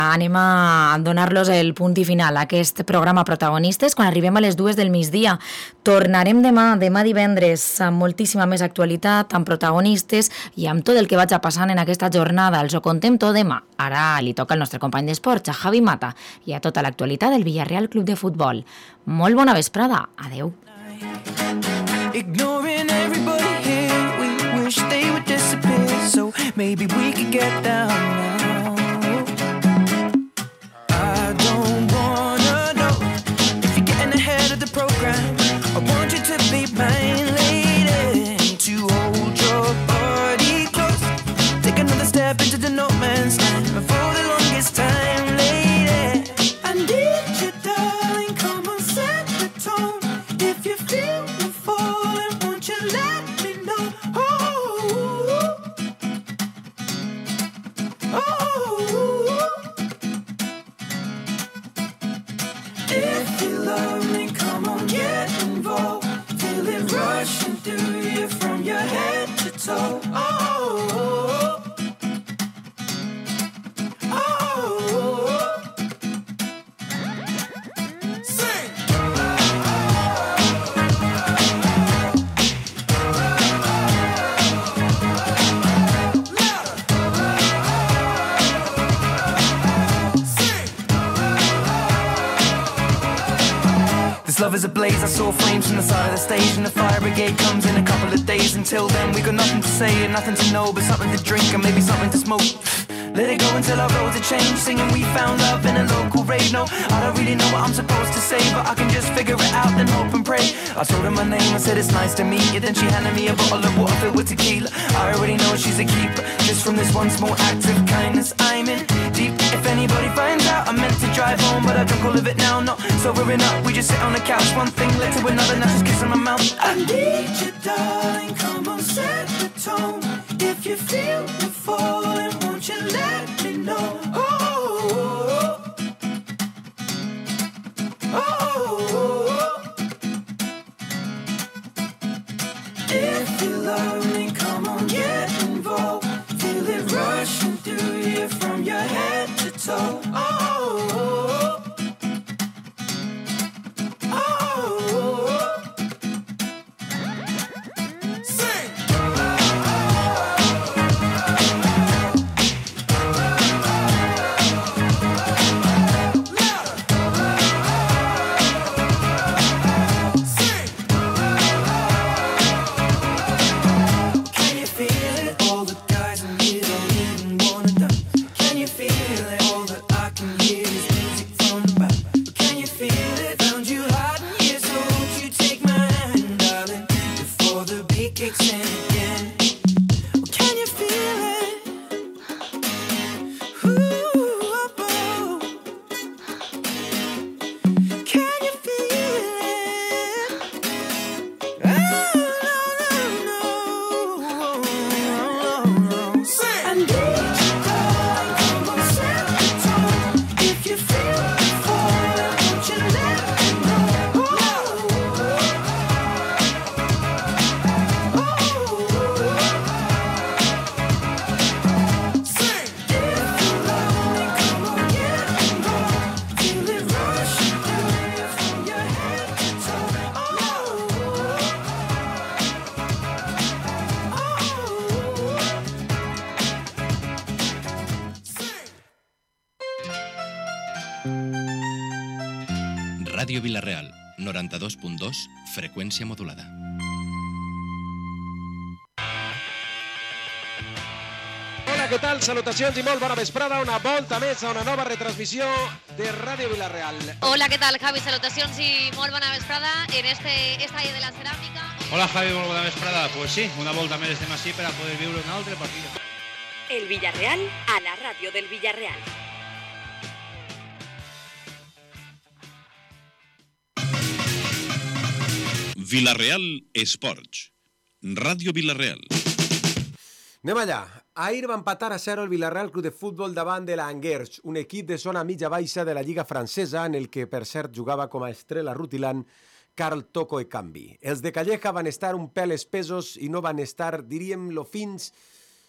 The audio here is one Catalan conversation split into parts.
Anem a donar-los el punt i final a aquest programa Protagonistes quan arribem a les 2 del migdia. Tornarem demà divendres, amb moltíssima més actualitat, amb protagonistes i amb tot el que vaig passant en aquesta jornada. Els ho contem tot demà. Ara li toca al nostre company d'esports, a Javi Mata, i a tota l'actualitat del Villarreal Club de Futbol. Molt bona vesprada. Adeu. Ignoring everybody here, we wish they would disappear, so maybe we could get down now. I don't wanna know if you're getting ahead of the program. I want you to be mine, lady, to hold your body close. Take another step into the no man's land for the longest time, lady. I need you, darling, come on, set the tone. If you feel the falling, won't you let me know? If you love me, come on, get involved. Feel it rushing through you from your head to toe. Love is ablaze, I saw flames from the side of the stage, and the fire brigade comes in a couple of days. Until then we got nothing to say and nothing to know, but something to drink and maybe something to smoke. Let it go until our roads are changed, singing we found love in a local rave. No, I don't really know what I'm supposed to say, but I can just figure it out and hope and pray. I told her my name, I said it's nice to meet you, then she handed me a bottle of water filled with tequila. I already know she's a keeper, just from this one small act of kindness I'm in deep. If anybody finds out, I meant to drive home, but I drunk all of it now, not sobering up. We just sit on the couch, one thing led to another, now just kiss on my mouth. I need you, darling, come on, set the tone. If you feel the falling, won't you let me know? If you love me, come on, get involved. Feel it rushing through you from your head to toe. Ràdio Vila-real, 92.2, freqüència modulada. Hola, què tal? Salutacions i molt bona vesprada. Una volta més a una nova retransmissió de Ràdio Vila-real. Hola, què tal, Javi? Salutacions i molt bona vesprada en este estadi de la ceràmica. Hola, Javi, molt bona vesprada. Pues sí, una volta més estem així per a poder viure un altre partit. El Villarreal a la ràdio del Villarreal. Vila-real Esports. Ràdio Vila-real. Anem allà. Ahir va empatar a 0 el Villarreal Club de Futbol davant de l'Angers, un equip de zona mitja-baixa de la Lliga Francesa en el que, per cert, jugava com a estrela rutilant Carl Toko Ekambi. Els de Calleja van estar un pèl espesos i no van estar, diríem, lo fins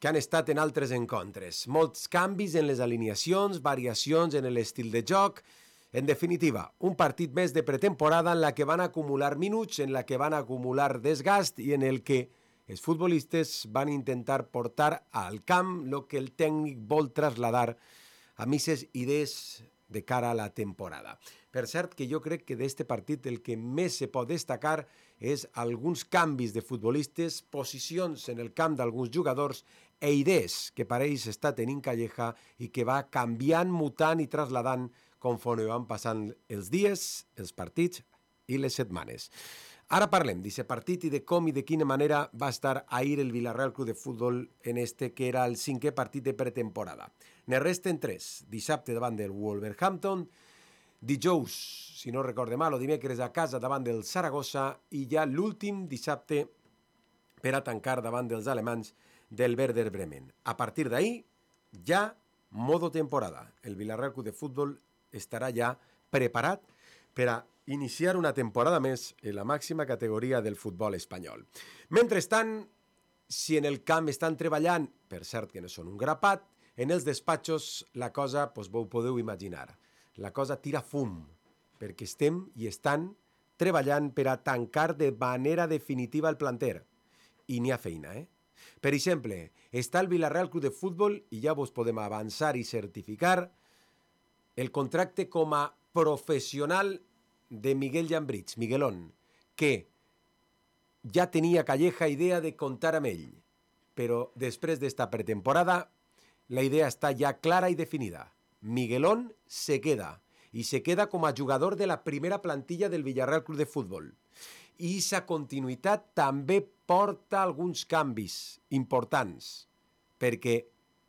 que han estat en altres encontres. Molts canvis en les alineacions, variacions en l'estil de joc. En definitiva, un partit més de pretemporada en la que van acumular minuts, en la que van acumular desgast i en el que els futbolistes van intentar portar al camp el que el tècnic vol traslladar a misses idees de cara a la temporada. Per cert, que jo crec que d'este partit el que més se pot destacar és alguns canvis de futbolistes, posicions en el camp d'alguns jugadors e idees que pareix està tenint Calleja i que va canviant, mutant i traslladant conforme van passant els dies, els partits i les setmanes. Ara parlem d'aquest partit i de com i de quina manera va estar ahir el Villarreal Club de Futbol en este que era el 5è partit de pretemporada. Ne resten 3. Dissabte davant del Wolverhampton, dijous, si no recorde mal, o dimecres a casa davant del Saragossa i ja l'últim dissabte per a tancar davant dels alemanys del Werder Bremen. A partir d'ahir, ja modo temporada. El Villarreal Club de Futbol estarà ja preparat per a iniciar una temporada més en la màxima categoria del futbol espanyol. Mentrestant, si en el camp estan treballant, per cert que no són un grapat, en els despatxos la cosa, doncs vos podeu imaginar, la cosa tira fum, perquè estem i estan treballant per a tancar de manera definitiva el planter. I n'hi ha feina, Per exemple, està el Villarreal Club de Futbol, i ja vos podem avançar i certificar, el contracte com a professional de Miguel Llambritz, Miguelón, que ja tenia Calleja idea de comptar amb ell, però després d'esta pretemporada la idea està ja clara i definida. Miguelón se queda, i se queda com a jugador de la primera plantilla del Villarreal Club de Futbol. I sa continuïtat també porta alguns canvis importants, perquè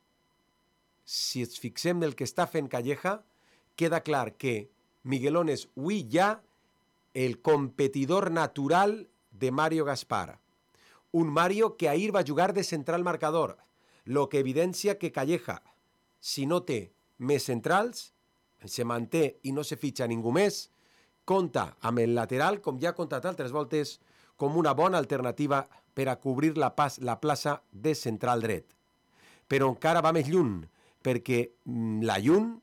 si ens fixem en el que està fent Calleja, queda clar que Miguelón és avui ja el competidor natural de Mario Gaspar. Un Mario que ahir va jugar de central marcador, lo que evidencia que Calleja, si no té més centrals, se manté i no se fitxa ningú més, compta amb el lateral, com ja ha comptat altres voltes, com una bona alternativa per a cobrir la plaça de central dret. Però encara va més lluny, perquè la lluny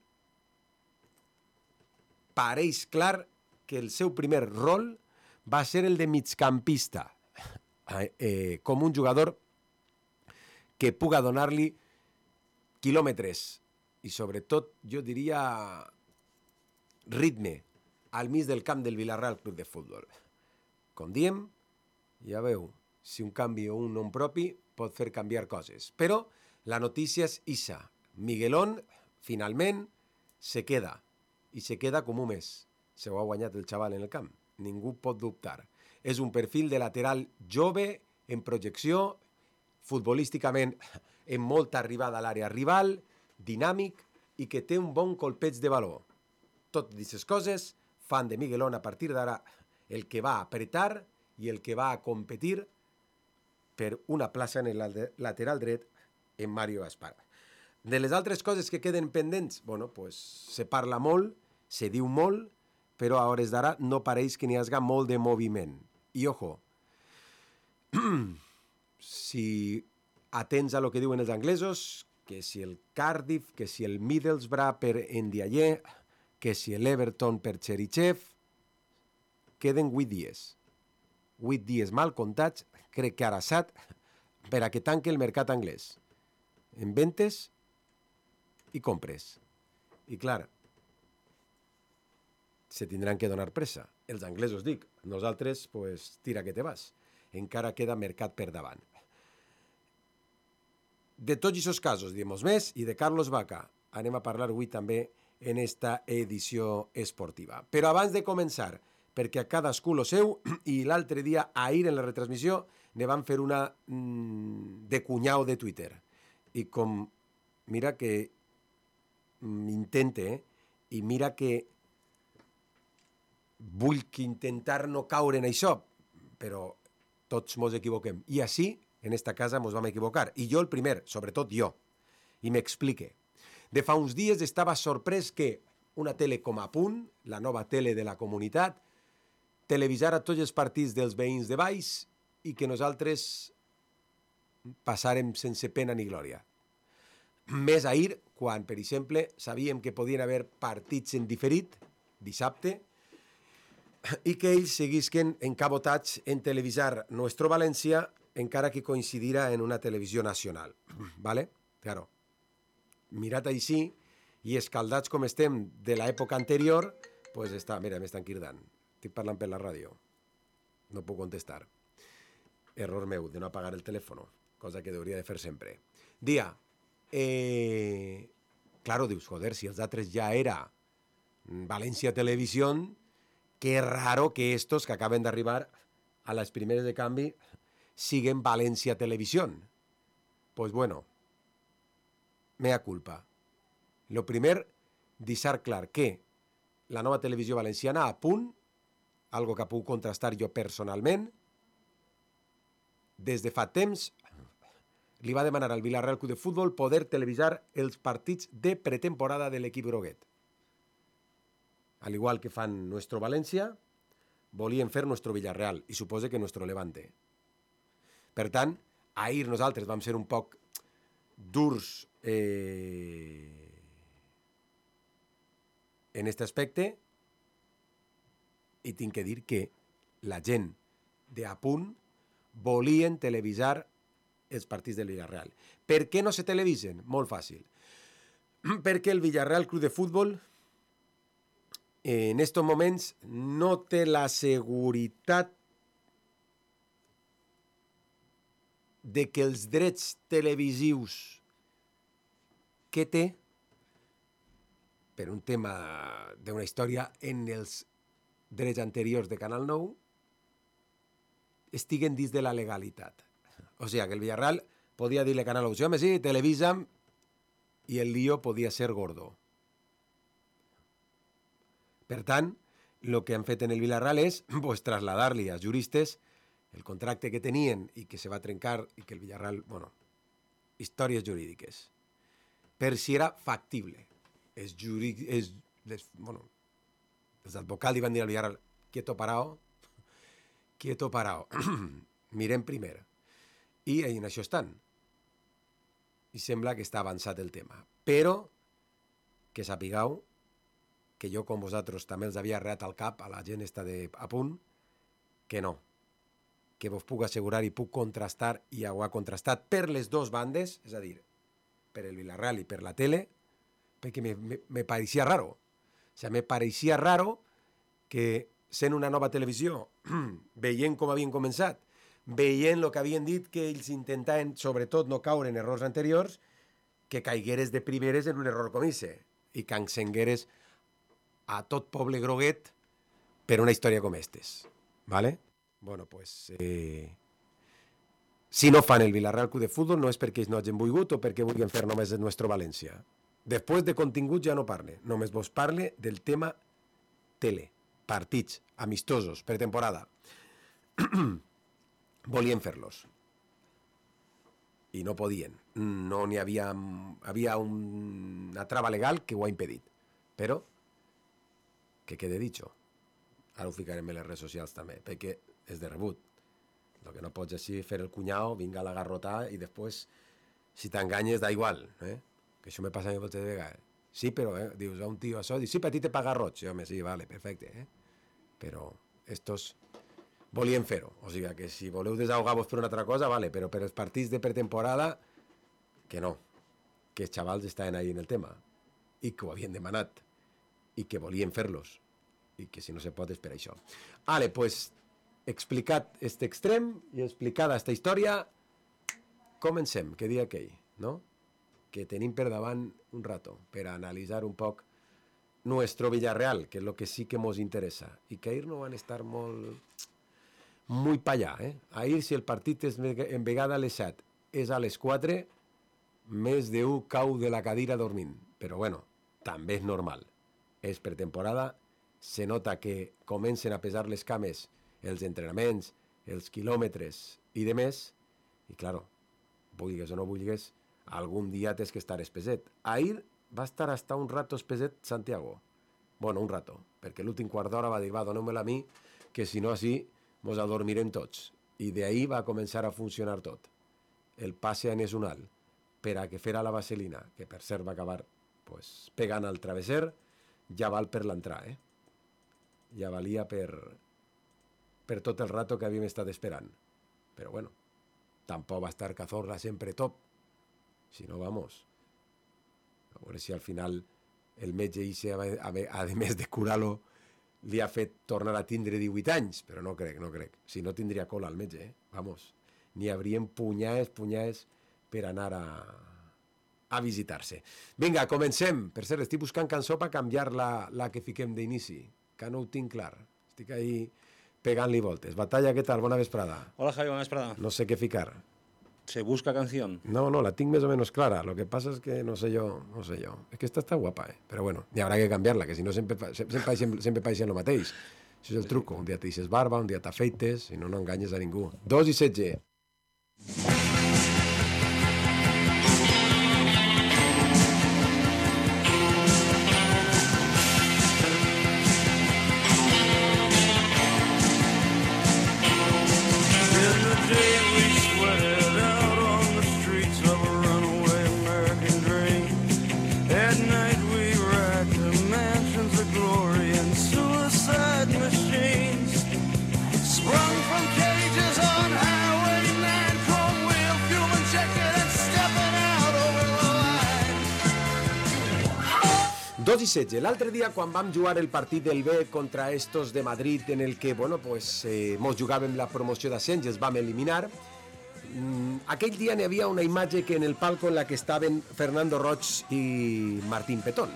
pareix clar que el seu primer rol va ser el de migcampista, com un jugador que puga donar-li quilòmetres i sobretot, jo diria, ritme al mig del camp del Villarreal Club de Futbol. Com diem, ja veu, si un canvi o un nom propi pot fer canviar coses. Però la notícia és ixa. Miguelón, finalment, se queda. I se queda com un mes. Se ho ha guanyat el xaval en el camp. Ningú pot dubtar. És un perfil de lateral jove, en projecció, futbolísticament amb molta arribada a l'àrea rival, dinàmic i que té un bon colpeig de baló. Tot aquestes coses fan de Miguelón a partir d'ara el que va a apretar i el que va a competir per una plaça en el lateral dret en Mario Gaspar. De les altres coses que queden pendents, pues se parla molt, se diu molt, però a hores d'ara no pareix que n'hi hagi molt de moviment. I ojo, si atents a lo que diuen els anglesos, que si el Cardiff, que si el Middlesbrough per Ndiaye, que si l'Everton per Cherichev, queden 8 dies. 8 dies mal comptats, crec que ara sat, per a que tanque el mercat anglès. En ventes i compres. I clar, se tindran que donar pressa. Els anglesos dic, nosaltres, pues, tira que te vas. Encara queda mercat per davant. De tots aquests casos, diem més, i de Carlos Vaca, anem a parlar avui també en esta edició esportiva. Però abans de començar, perquè a cadascú lo seu, i l'altre dia, ahir en la retransmissió, ne van fer una de cunyau de Twitter. I com, mira que intente, i mira que vull que intentar no caure en això, però tots mos equivoquem. I així, en esta casa, mos vam equivocar. I jo el primer, sobretot jo. I m'explique. De fa uns dies estava sorprès que una tele com a Punt, la nova tele de la comunitat, televisara tots els partits dels veïns de Valls i que nosaltres passàrem sense pena ni glòria. Més ahir, quan, per exemple, sabíem que podien haver partits en diferit, dissabte, i que ells seguisquen encabotats en televisar Nuestro València, encara que coincidira en una televisió nacional. ¿Vale? Claro. Mirat així, i escaldats com estem de l'època anterior, pues està, mira, m'estan cridant. Estic parlant per la ràdio. No puc contestar. Error meu, de no apagar el telèfon, cosa que hauria de fer sempre. Dia, claro, dius, joder, si els altres ja era València Televisió, qué raro que estos que acaben d'arribar a les primeres de canvi siguen València Televisió. Pues bueno, mea culpa. Lo primer, deixar clar que la nova televisió valenciana a punt, algo que puc contrastar jo personalment, des de fa temps li va demanar al Villarreal Club de Futbol poder televisar els partits de pretemporada de l'equip groguet. Al igual que fan Nuestro València, volien fer Nuestro Villarreal i supose que Nuestro Levante. Per tant, ahir nosaltres vam ser un poc durs en aquest aspecte i tinc que dir que la gent d'A Punt volien televisar els partits del Villarreal. Per què no se televisen? Molt fàcil. Perquè el Villarreal Club de Futbol en estos moments no té la seguretat de que els drets televisius que té per un tema d'una història en els drets anteriors de Canal 9 estiguen dins de la legalitat. O sigui, que el Villarreal podia dir-li a Canal 9, home, sí, televisa'm, i el lío podia ser gordo. Per tant, el que han fet en el Villarreal és pues, traslladar-li als juristes el contracte que tenien i que se va trencar i que el Villarreal, bueno, històries jurídiques. Per si era factible. Els advocats li van dir al Villarreal, quieto parao, mirem primer. I en això estan. I sembla que està avançat el tema. Però que sapigueu que jo, com vosaltres, també els havia arreat al cap a la gent esta de A Punt, que no. Que vos puc assegurar i puc contrastar, i ho ha contrastat per les dues bandes, és a dir, per el Villarreal i per la tele, perquè me pareixia raro. O sigui, me pareixia raro que, sent una nova televisió, veient com havien començat, veient el que havien dit que ells intentaven, sobretot, no caure en errors anteriors, que caigueres de primeres en un error com ese, i que encengueres a tot poble groguet per una història com estes. ¿Vale? Bueno, pues... si no fan el Villarreal Club de Futbol no és perquè ells no hagin volgut o perquè vulguin fer només el Nuestro València. Després de contingut ja no parle. Només vos parle del tema tele, partits, amistosos, pretemporada. Volien fer-los. I no podien. No n'hi havia... Havia una trava legal que ho ha impedit. Però, que quede dicho. Ara ho ficarem en les redes socials també, perquè és de rebut. El que no pots així fer el cunyau, vinga a la garrotà i després, si t'enganyes, da igual. Que això me passa a mi moltes vegades. Sí, però, dius a un tio això, dius, sí, per a ti te paga roig. Sí, home, sí, vale, perfecte. Però estos volien fer-ho. O sigui, que si voleu desahogar-vos per una altra cosa, vale, però per els partits de pretemporada, que no. Que els xavals estaven ahí en el tema. I que ho havien demanat. I que volien fer-los. I que si no se pot és per això. Vale, pues, explicat este extrem i explicada esta història, comencem, que dia aquell, no? Que tenim per davant un rato per analitzar un poc Nuestro Villarreal, que és el que sí que mos interessa. I que ahir no van estar molt pa allà, Ahir, si el partit és en vegada a les 7, és a les 4, més d'un cau de la cadira dormint. Però bueno, també és normal. És pretemporada, se nota que comencen a pesar les cames els entrenaments, els quilòmetres i de més, i claro, vulguis o no vulguis, algun dia tens que estar espeset. Ahir va estar hasta un rato espeset Santiago. Bueno, un rato, perquè l'últim quart d'hora va dir, va, doneu-me-la a mi, que si no així mos adormirem tots. I d'ahir va començar a funcionar tot. el passe a Nesunal per a que fera la vaselina, que per cert va acabar pues, pegant al travesser, ja val per l'entrar, ja valia per tot el rato que havíem estat esperant. Però bueno, tampoc va estar Cazorla sempre top, si no, vamos, a veure si al final el metge Ixe, a més de curar-lo, li ha fet tornar a tindre 18 anys, però no crec. Si no, tindria cola al metge, vamos. N'hi haurien punyades per anar a visitar-se. Vinga, comencem. Per cert, estic buscant cançó per canviar la que fiquem d'inici, que no ho tinc clar. Estic ahí pegant-li voltes. Batalla, què tal? Bona vesprada. Hola, Javi, bona vesprada. No sé què ficar. ¿Se busca canción? No, la tengo más o menos clara. Lo que pasa es que no sé yo. Es que esta está guapa, Pero bueno, y habrá que cambiarla, que si no siempre país en lo mateix. Això és el truco. Un dia te deixes barba, un dia t'afeites, si no, no enganyes a ningú. 2:16. I 16. L'altre dia, quan vam jugar el partit del B contra estos de Madrid, en el que, mos jugàvem la promoció d'ascens i els vam eliminar, aquell dia n'hi havia una imatge que en el palco en la que estaven Fernando Roig i Martín Petón.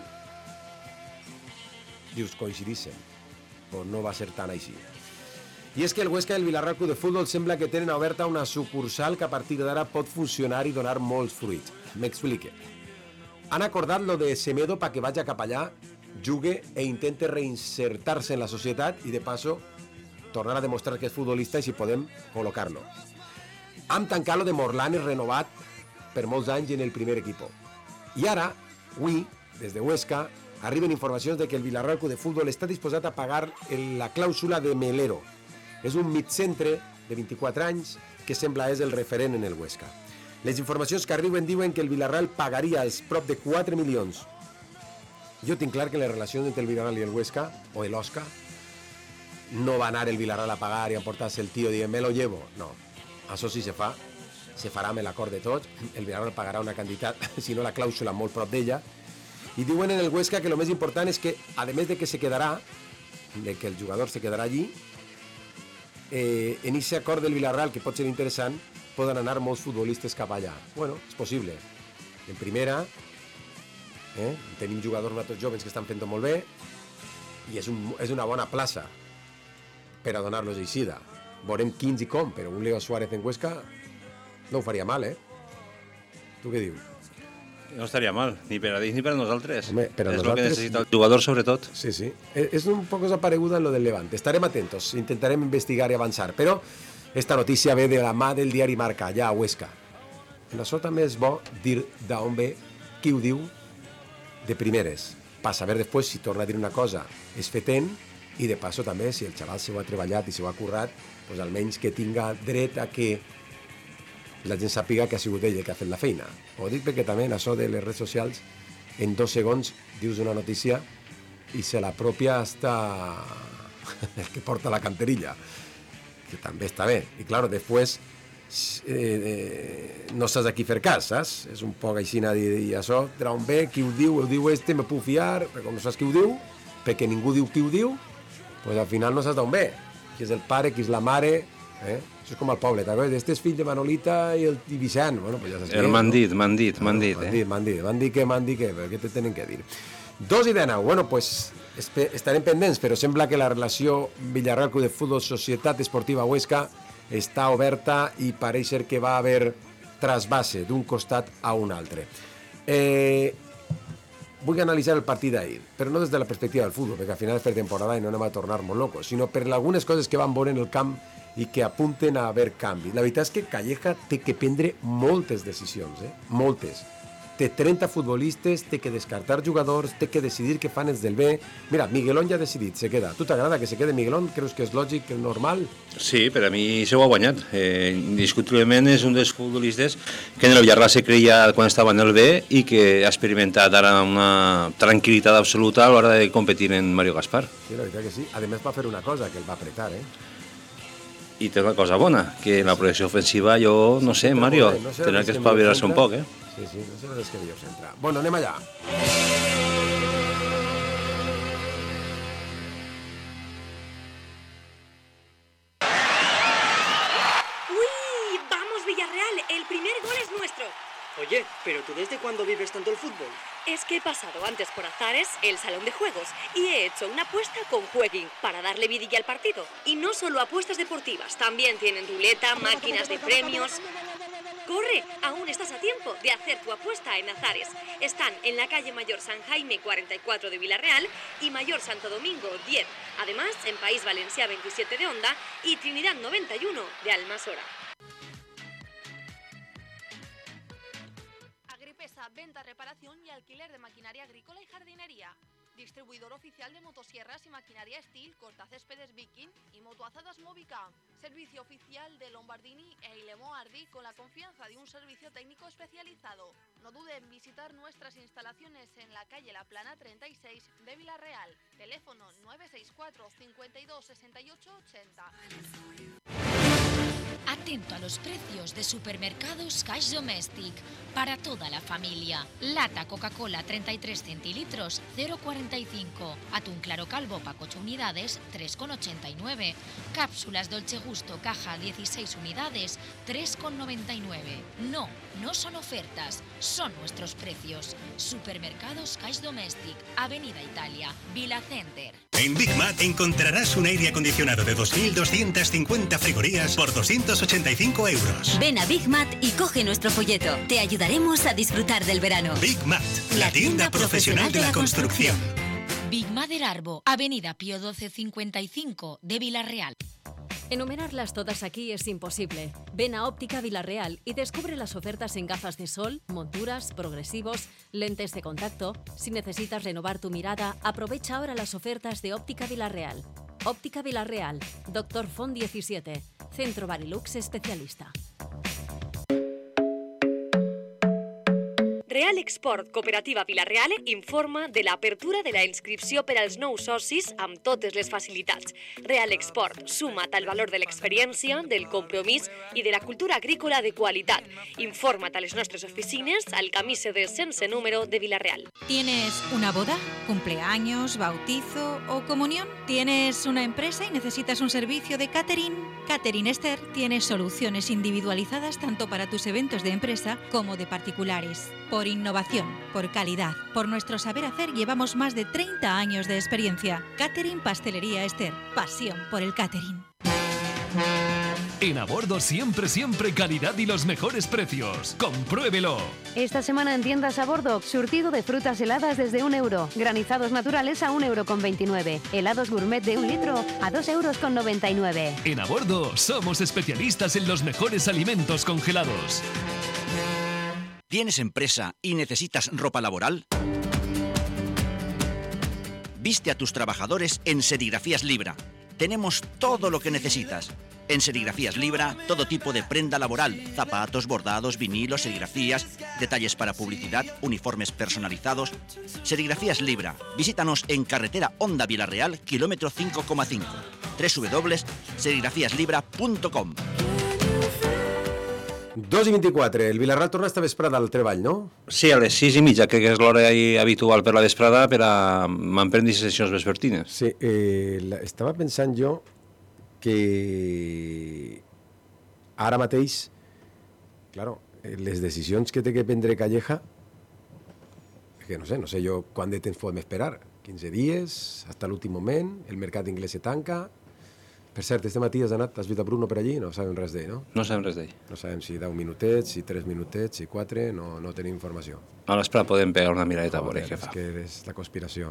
Dius, coincidissin. Però no va ser tan així. I és que el Huesca i el Villarreal Club de Futbol sembla que tenen oberta una sucursal que a partir d'ara pot funcionar i donar molts fruits. M'explique. Han acordat lo de Semedo perquè vagi cap allà, jugue e intente reinsertar-se en la societat i de paso tornar a demostrar que és futbolista i si podem col·locar-lo. Hem tancat lo de Morlanes renovat per molts anys en el primer equip. I ara, avui, des de Huesca, arriben informacions de que el Villarreal Club de Futbol està disposat a pagar la clàusula de Melero. És un mitcentre de 24 anys que sembla és el referent en el Huesca. Les informacions que arriben diuen que el Villarreal pagaria els prop de 4 milions. Jo tinc clar que les relacions entre el Villarreal i el Huesca, o l'Osca, no va anar el Villarreal a pagar i a portar-se el tio dient, me lo llevo. No, això sí se farà amb l'acord de tots, el Villarreal pagarà una quantitat, si no la clàusula molt prop d'ella, i diuen en el Huesca que el més important és que, a més de que se quedarà, de que el jugador se quedarà allí, en aquest acord del Villarreal, que pot ser interessant, poden anar molts futbolistes cap allà. Bueno, és possible. En primera, tenim jugadors nosaltres joves que estan fent-ho molt bé i és una bona plaça per a donar-los eixida. Veurem quins i com, però un Leo Suárez en Huesca no ho faria mal, Tu què dius? No estaria mal, ni per a ells ni per a nosaltres. Home, per a és nosaltres... el que necessita el jugador, sobretot. Sí. És un poc desapareguda en lo del Levante. Estarem atentos, intentarem investigar i avançar, però esta notícia ve de la mà del diari Marca, allà a Huesca. En això també és bo dir d'on ve, qui ho diu, de primeres, per saber després si torna a dir una cosa és fetent i de passo també si el xaval se ho ha treballat i se ho ha currat, doncs almenys que tinga dret a que la gent sàpiga que ha sigut ell que ha fet la feina. Ho dic perquè també en això de les redes socials en 2 segons dius una notícia i se l'apropia hasta el que porta la canterilla, que també està bé. I clar, després no saps a qui fer cas, saps? És un poc així a dir, i això, d'on ve, qui ho diu este, me puc fiar, però com no saps qui ho diu, perquè ningú diu qui ho diu, doncs al final no saps d'on ve, qui és el pare, qui és la mare, Això és com al poble, t'acordes? Este és fill de Manolita i Vicent, bueno, pues ja saps. M'han dit, M'han dit que, però què te tenen que dir? 2:19, bueno, pues estarem pendents, però sembla que la relació Villarreal Club de Futbol Societat Esportiva Huesca està oberta i pareix ser que va haver trasbase d'un costat a un altre. Vull analitzar el partit d'ahir, però no des de la perspectiva del futbol, perquè al final és per temporada i no anem a tornar molt locos, sinó per algunes coses que van veure en el camp i que apunten a haver canvis. La veritat és que Calleja té que prendre moltes decisions, moltes. té 30 futbolistes, té que descartar jugadors, té que decidir què fan els del B. Mira, Miguelón ja ha decidit, se queda. Tu t'agrada que se quede Miguelón? Creus que és lògic, normal? Sí, per a mi se ho ha guanyat. Indiscutiblement és un dels futbolistes que en el Villarreal se creia quan estava en el B i que ha experimentat ara una tranquil·litat absoluta a l'hora de competir en Mario Gaspar. Sí, la veritat que sí. A més va fer una cosa, que el va apretar, I té una cosa bona, que en la projecció ofensiva jo, no sé, Mario, tindrà que espavilar-se un poc, Sí, no sé les que dius entrar. Bueno, anem allà. ¡Uy! ¡Vamos, Villarreal! El primer gol es nuestro. Oye, ¿pero tú desde cuándo vives tanto el fútbol? Es que he pasado antes por Azares, el salón de juegos, y he hecho una apuesta con Jueguin para darle vidilla al partido. Y no solo apuestas deportivas, también tienen ruleta, máquinas de premios. ¡Corre! Aún estás a tiempo de hacer tu apuesta en Azares. Están en la calle Mayor San Jaime 44 de Villarreal y Mayor Santo Domingo 10. Además, en País Valencià 27 de Onda y Trinidad 91 de Almasora. Agripesa, venta, reparación y alquiler de maquinaria agrícola y jardinería. Distribuidor oficial de motosierras y maquinaria Steel, cortacéspedes Viking y motoazadas Movica. Servicio oficial de Lombardini e Ilemo Ardi con la confianza de un servicio técnico especializado. No dude en visitar nuestras instalaciones en la calle La Plana 36 de Villarreal. Teléfono 964 52 68 80. Atento a los precios de Supermercados Cash Domestic para toda la familia. Lata Coca-Cola 33 centilitros 0,45. Atún claro calvo pack 8 unidades 3,89. Cápsulas Dolce Gusto caja 16 unidades 3,99. No son ofertas, son nuestros precios. Supermercados Cash Domestic, Avenida Italia, Vila Center. En Big Mat encontrarás un aire acondicionado de 2.250 frigorías por 285 euros. Ven a Big Mat y coge nuestro folleto. Te ayudaremos a disfrutar del verano. Big Mat, la tienda profesional de la construcción. Big Mat del Arbo, Avenida Pío 1255 de Villarreal. Enumerarlas todas aquí es imposible. Ven a Óptica Villarreal y descubre las ofertas en gafas de sol, monturas, progresivos, lentes de contacto. Si necesitas renovar tu mirada, aprovecha ahora las ofertas de Óptica Villarreal. Óptica Villarreal, Dr. Font 17, Centro Barilux Especialista. Real Export Cooperativa Villarreal informa de l'apertura de la inscripció per als nous socis amb totes les facilitats. Real Export suma't al valor de l'experiència, del compromís i de la cultura agrícola de qualitat. Informa't a les nostres oficines al camí CD sense número de Villarreal. ¿Tienes una boda, cumpleaños, bautizo o comunión? ¿Tienes una empresa y necesitas un servicio de catering? Catering Esther tiene soluciones individualizadas tanto para tus eventos de empresa como de particulares. Por innovación, por calidad, por nuestro saber hacer llevamos más de 30 años de experiencia. Catering Pastelería Esther, pasión por el catering. En A Bordo siempre calidad y los mejores precios. ¡Compruébelo! Esta semana en tiendas A Bordo, surtido de frutas heladas desde €1, granizados naturales a €1,29, helados gourmet de 1 litro a €2,99. En A Bordo somos especialistas en los mejores alimentos congelados. ¿Tienes empresa y necesitas ropa laboral? Viste a tus trabajadores en Serigrafías Libra. Tenemos todo lo que necesitas. En Serigrafías Libra, todo tipo de prenda laboral, zapatos, bordados, vinilos, serigrafías, detalles para publicidad, uniformes personalizados. Serigrafías Libra. Visítanos en carretera Onda Villarreal, kilómetro 5,5. www.serigrafieslibra.com. 2:24, el Villarreal torna esta vesprada al treball, no? Sí, a les 6:30, que és l'hora habitual per la vesprada per a manprendre sessions vespertines. Sí, estava pensant jo que ara mateix, claro, les decisions que té que prendre Calleja, que no sé jo quant de temps podem esperar, 15 dies, fins a l'últim moment, el mercat inglès se tanca. Per cert, este matí has anat, has vist a Bruno per allí? No sabem res d'ell, no? No sabem res d'ell. No sabem si 10 minutets, si 3 minutets, si 4, no tenim informació. A l'espera podem pegar una miradeta a veure què fa. És que és la conspiració.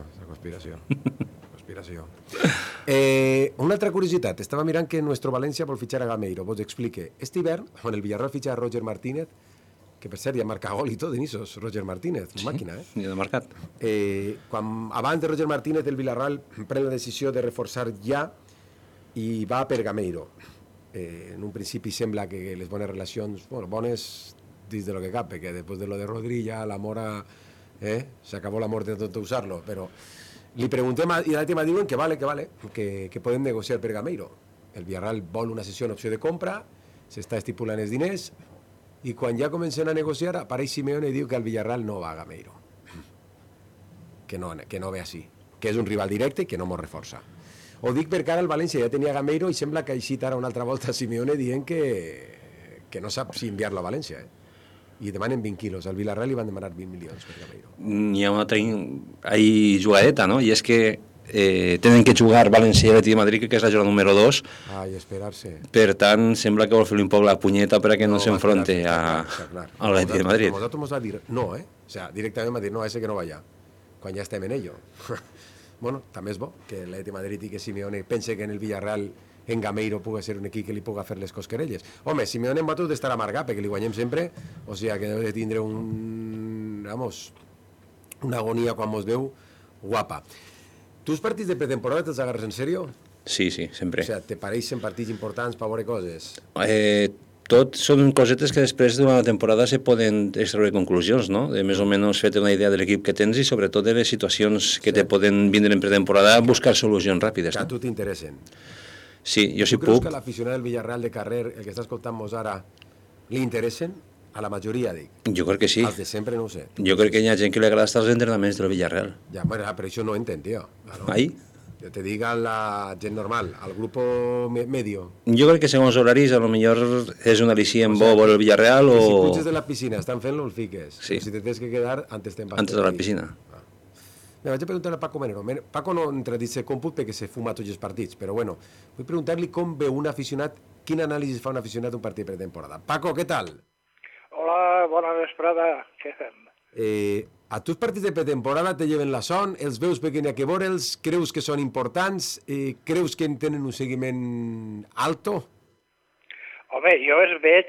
Una altra curiositat, estava mirant que nuestro València vol fitxar a Gameiro. Vos explique, este hivern, quan el Villarreal fitxa a Roger Martínez, que per cert ja marca gol i tot, Denissos, Roger Martínez, màquina, Ja l'ha marcat. Abans de Roger Martínez, el Villarreal pren la decisió de reforçar ja i va per Gameiro. En un principi sembla que les bones relacions, bones dins de lo que cap, perquè després de lo de Rodri ja l'amor se acabó l'amor de tot usar-lo, però li preguntem i l'última diuen que vale, que podem negociar per Gameiro. El Villarreal vol una sessió en opció de compra, s'està estipulant els diners, i quan ja comencen a negociar apareix Simeone i diu que el Villarreal no va a Gameiro, que no ve així, que és un rival directe i que no mos reforça. Ho dic perquè ara el València ja tenia Gameiro i sembla que ha eixit ara una altra volta a Simeone dient que no sap si enviar-lo a València, i demanen 20 quilos. Al Villarreal li van demanar 20 milions per Gameiro. Hi ha una altra jugadeta, no? I és que tenen que jugar València i Atleti de Madrid, que és la jornada número 2. I esperar-se. Per tant, sembla que vol fer un poc la punyeta perquè no s'enfronte a l'Atleti de Madrid. Nosaltres ens va dir no, o sea, directament va dir no, ese que no vaya, quan ja estem en ello. Bueno, també és bo que l'Atleti de Madrid i que Simeone pense que en el Villarreal en Gameiro pugui ser un equip que li pugui fer les cosquerelles. Home, Simeone en batut d'estar amargat perquè li guanyem sempre, o sigui que deu de tindre una agonia quan mos veu guapa. Tu els partits de pretemporada te'ls agarres en sèrio? Sí, sempre. O sigui, te pareixen partits importants per veure coses? Tot són cosetes que després durant la temporada se poden extreure conclusions, no? De més o menys fer-te una idea de l'equip que tens i sobretot de les situacions que te poden vindre en pretemporada, buscar solucions ràpides. Que a tu t'interessen. Sí, jo si puc. Tu creus que a l'aficionat del Villarreal de carrer, el que està escoltant-nos ara, li interessen? A la majoria, dic. Jo crec que sí. Els de sempre no ho sé. Jo crec que hi ha gent que li agrada estar als entrenaments del Villarreal. Ja, bueno, però això no ho entenc, tio. Ahí? Jo te dic a la gent normal, al grup medio. Jo crec que segons horaris, a lo millor és un al·licient bo el Villarreal o... Si puges de la piscina, estan fent-lo, el fiques. Sí. Si te tens que quedar, antes te'n vas. Antes de la piscina. Me vaig a preguntar a Paco Menero. Paco no entra dins el còmput perquè se fuma tots els partits, però bueno, vull preguntar-li com veu un aficionat, quin anàlisi fa un aficionat d'un partit de pretemporada. Paco, què tal? Hola, bona vesprada, què fem? A tu els partits de pretemporada te lleven la son, els veus perquè n'hi ha que veure'ls, creus que són importants, creus que en tenen un seguiment alto? Home, jo els veig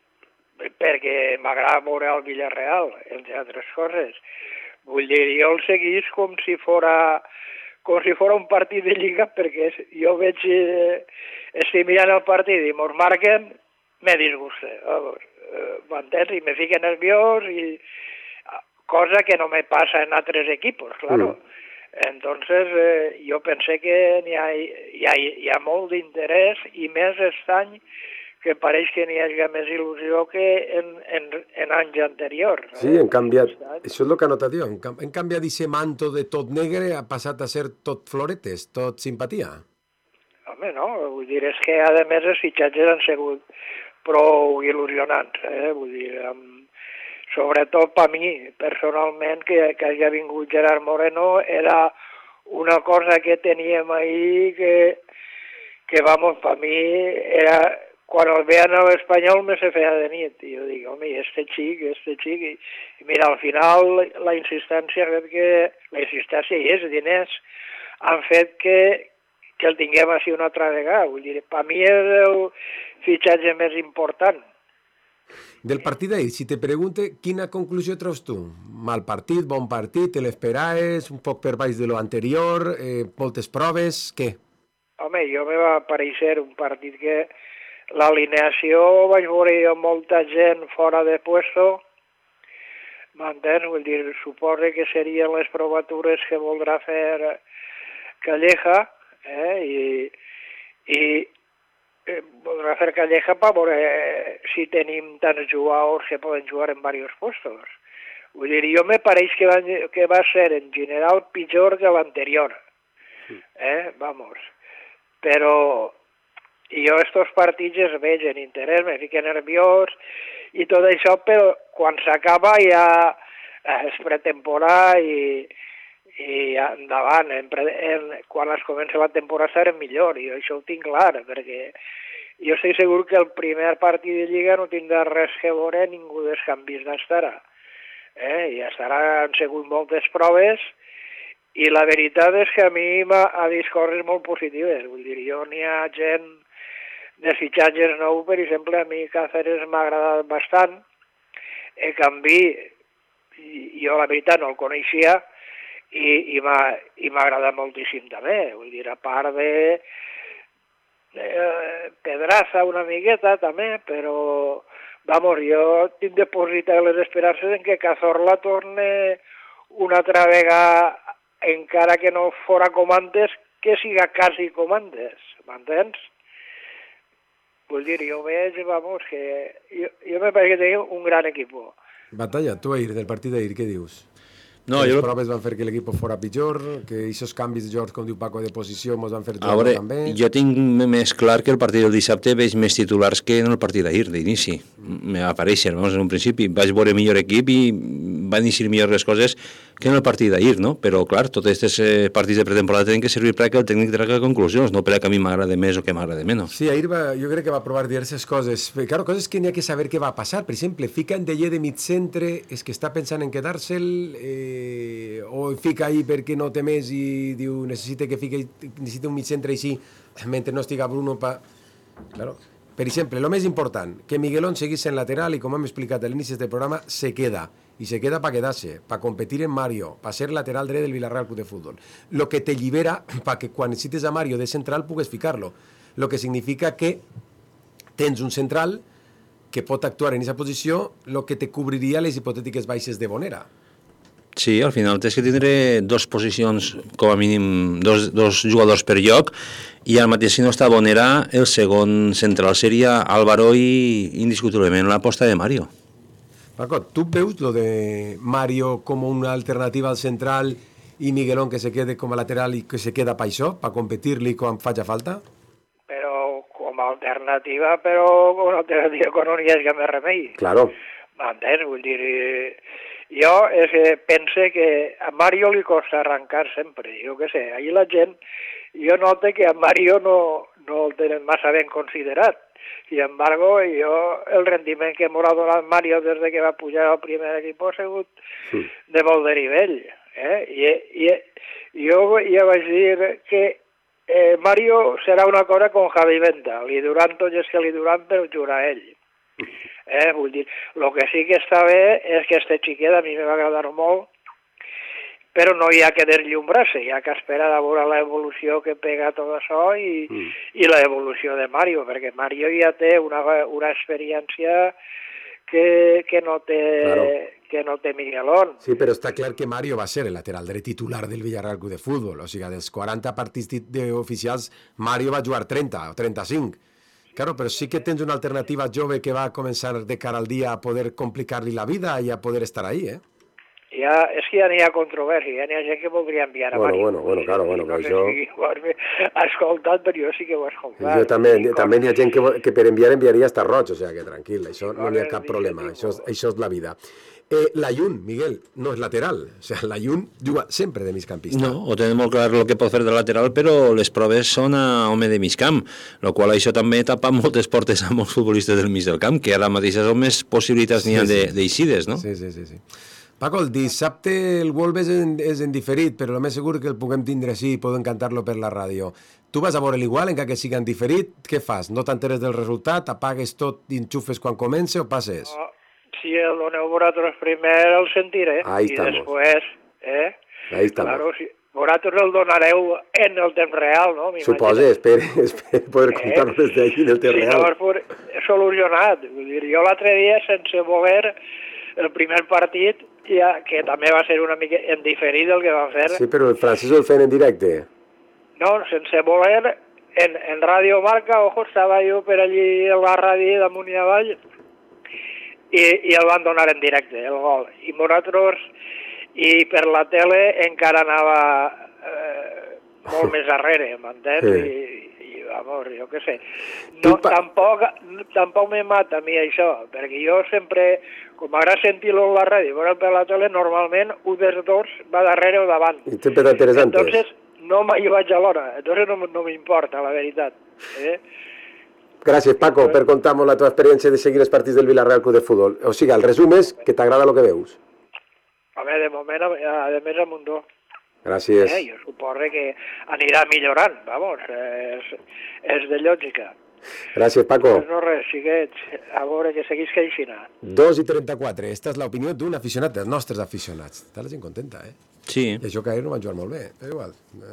perquè m'agrada veure el Villarreal, entre altres coses. Vull dir, jo el seguís com si fora un partit de Lliga, perquè jo veig, estic mirant el partit i mos marquen, me disgusta, m'entens? I me fica nerviós, i cosa que no me passa en altres equipos, claro. Entonces, jo pensé que hi ha molt d'interès, i més aquest any, que pareix que n'hi hagi més il·lusió que en anys anteriors. Sí, han canviat. Això és el que ha notat jo. Han canviat d'aquest manto de tot negre, ha passat a ser tot floretes, tot simpatia. Home, no, vull dir, és que a més els fitxatges han sigut prou il·lusionants, vull dir, sobretot per mi, personalment, que hagi vingut Gerard Moreno, era una cosa que teníem ahí que vamos, per mi era... Quan el veien a l'Espanyol me se feia de nit, i jo dic, home, este xic, i mira, al final la insistència i els diners han fet que el tinguem així una altra vegada, vull dir, per mi és el fitxatge més important. Del partit d'ahir, si te pregunte, quina conclusió treus tu? Mal partit, bon partit, te l'esperaves, un poc per baix de lo anterior, moltes proves, què? Home, jo me va pareixer un partit que l'alineació vaig veure jo molta gent fora de puesto, m'entens? Vull dir, suposo que serien les provatures que voldrà fer Calleja, i voldrà fer Calleja per veure si tenim tants jugadors que poden jugar en diversos puestos. Vull dir, jo me pareix que va ser en general pitjor que l'anterior, vamos, però jo estos partits els veig en interès, me fico nerviós i tot això, però quan s'acaba ja és pretemporada i endavant. Quan es comença la temporada serà millor, i això ho tinc clar, perquè jo estic segur que el primer partit de Lliga no tindrà res que veure ningú dels canvis d'estarà. I han sigut moltes proves, i la veritat és que a mi m'ha dit coses molt positives. Vull dir, jo n'hi ha gent de fitxatges nou, per exemple, a mi Cáceres m'ha agradat bastant, En canvi, jo la veritat no el coneixia i m'ha agradat moltíssim també. Vull dir, a part de Pedraza una miqueta també, però vamos, jo tinc depositat les esperances en que Cazorla torne una altra vegada, encara que no fora com antes, que siga quasi com antes, m'entens? Vull dir, jo veig, vamos, que jo me pareix que tenim un gran equip. Batalla, tu ahir, del partit d'ahir, què dius? No, les proves van fer que l'equip fora pitjor, que aquests canvis de jocs, com diu Paco, de posició, ens van fer jugar també. Jo tinc més clar que el partit del dissabte veig més titulars que en el partit d'ahir, d'inici. Me va aparèixer, en un principi. Vaig veure millor equip i van iniciar millor les coses que en el partit d'ahir, no? Però, clar, tots aquests partits de pretemporada tenen que servir perquè el tècnic traga conclusions, no perquè a mi m'agrada més o que m'agrada menys. Sí, ahir jo crec que va provar diverses coses. Claro, coses que n'hi ha que saber què va passar. Per exemple, fica en Deller de mig centre, és que està pensant en quedar-se'l, o fica ahí perquè no té més i diu necessita un mig centre així mentre no estiga Bruno Claro. Per exemple, el més important, que Miguelón seguís en lateral i com hem explicat a l'inici del programa, se queda. Y se queda para quedarse, para competir en Mario, para ser lateral dret del Villarreal Club de Fútbol. Lo que te libera para que quan necessites a Mario de central pugues ficar-lo. Lo que significa que tens un central que pot actuar en aquesta posició, lo que te cobriria les hipotètiques baixes de Bonera. Sí, al final tens que tindre dos posicions, com a mínim dos jugadors per lloc, i al mateix si no està Bonera, el segon central seria Álvaro i indiscutiblement l'aposta de Mario. Paco, ¿tú veus lo de Mario como una alternativa al central y Miguelón que se quede como lateral y que se queda para això, para competir-li quan faci falta? Però com a alternativa, però com a alternativa quan no hi hagi més remei. Claro. M'entens? Vull dir, jo pense que a Mario li costa arrencar sempre, jo què sé, ahir la gent, jo noto que a Mario no el tenen massa ben considerat. Sin embargo, el rendiment que m'ha donat Mario des que va pujar al primer equip ha sigut de molt de nivell. Jo ja vaig dir que Mario serà una cosa con Javi Venta. Li duran tot és que li duran per jugar a ell. Vull dir, el que sí que està bé és que este xiquet a mi me va agradar molt, però no hi ha que desllumbrarse, hi ha que esperar a veure l'evolució que pega tot això i l'evolució de Mario, perquè Mario ja té una experiència que no té Miguelón. Sí, però està clar que Mario va ser el lateral dret titular del Villarreal Club de Fútbol, o sigui, dels 40 partits oficials, Mario va jugar 30 o 35. Claro, però sí que tens una alternativa jove que va començar de cara al dia a poder complicar-li la vida i a poder estar ahí, És que ja n'hi ha controvèrsia, ja n'hi ha gent que voldria enviar a Mario. Bueno, claro, no sé si ho has escoltat, però jo sí que ho he escoltat. Jo també n'hi ha gent que per enviaria hasta roig, o sigui que tranquil, això no hi ha cap problema, això és la vida. L'Ayun, Miguel, no és lateral, o sigui, l'Ayun juga sempre de migcampista. No, ho tenen molt clar el que pot fer de lateral, però les proves són a home de migcamp, el qual això també tapa moltes portes a molts futbolistes del mig del camp, que ara mateix són més possibilitats n'hi ha d'eixides, no? Sí. Paco, el dissabte el Wolves és en diferit, però el més segur que el puguem tindre així i podem cantar-lo per la ràdio. Tu vas a veure l'igual, encara que sigui en diferit, què fas? No t'enteres del resultat, apagues tot i enxufes quan comença o passes? No, si el doneu vosaltres primer el sentiré. Ahí i estamos. Després, Ahí estamos. Claro, si vosaltres el donareu en el temps real, no? Suposa, espera poder contar-lo des d'ahí en el temps real. Si no és solucionat. Vull dir, jo l'altre dia, sense voler, el primer partit, que també va ser una mica en diferit el que van fer. Sí, però el francès el feien en directe. No, sense voler, en Ràdio Marca, estava jo per allí a la ràdio damunt i avall i el van donar en directe, el gol. I nosaltres, i per la tele encara anava molt més darrere, m'entens? I vamos, jo què sé. No, tampoc me mata a mi això, perquè jo sempre, com m'agrada sentir-lo a la ràdio, veure per la tele, normalment un dels dos va darrere o davant. I sempre t'interessant. Entonces, no hi vaig a l'hora, entonces no m'importa, la veritat. Gràcies, Paco, per contar-nos la teva experiència de seguir els partits del Villarreal Club de Futbol. O sigui, el resum és que t'agrada el que veus. Home, de moment, a més, a Mundó. Gràcies. Jo suposo que anirà millorant, vamos, és de lògica. Gràcies, Paco. Pues no res, xiquets, a veure que seguís que aixina. 2:34. Esta és l'opinió d'un aficionat, dels nostres aficionats. Està la gent contenta, eh? Sí. I això que ahir no van jugar molt bé, però igual.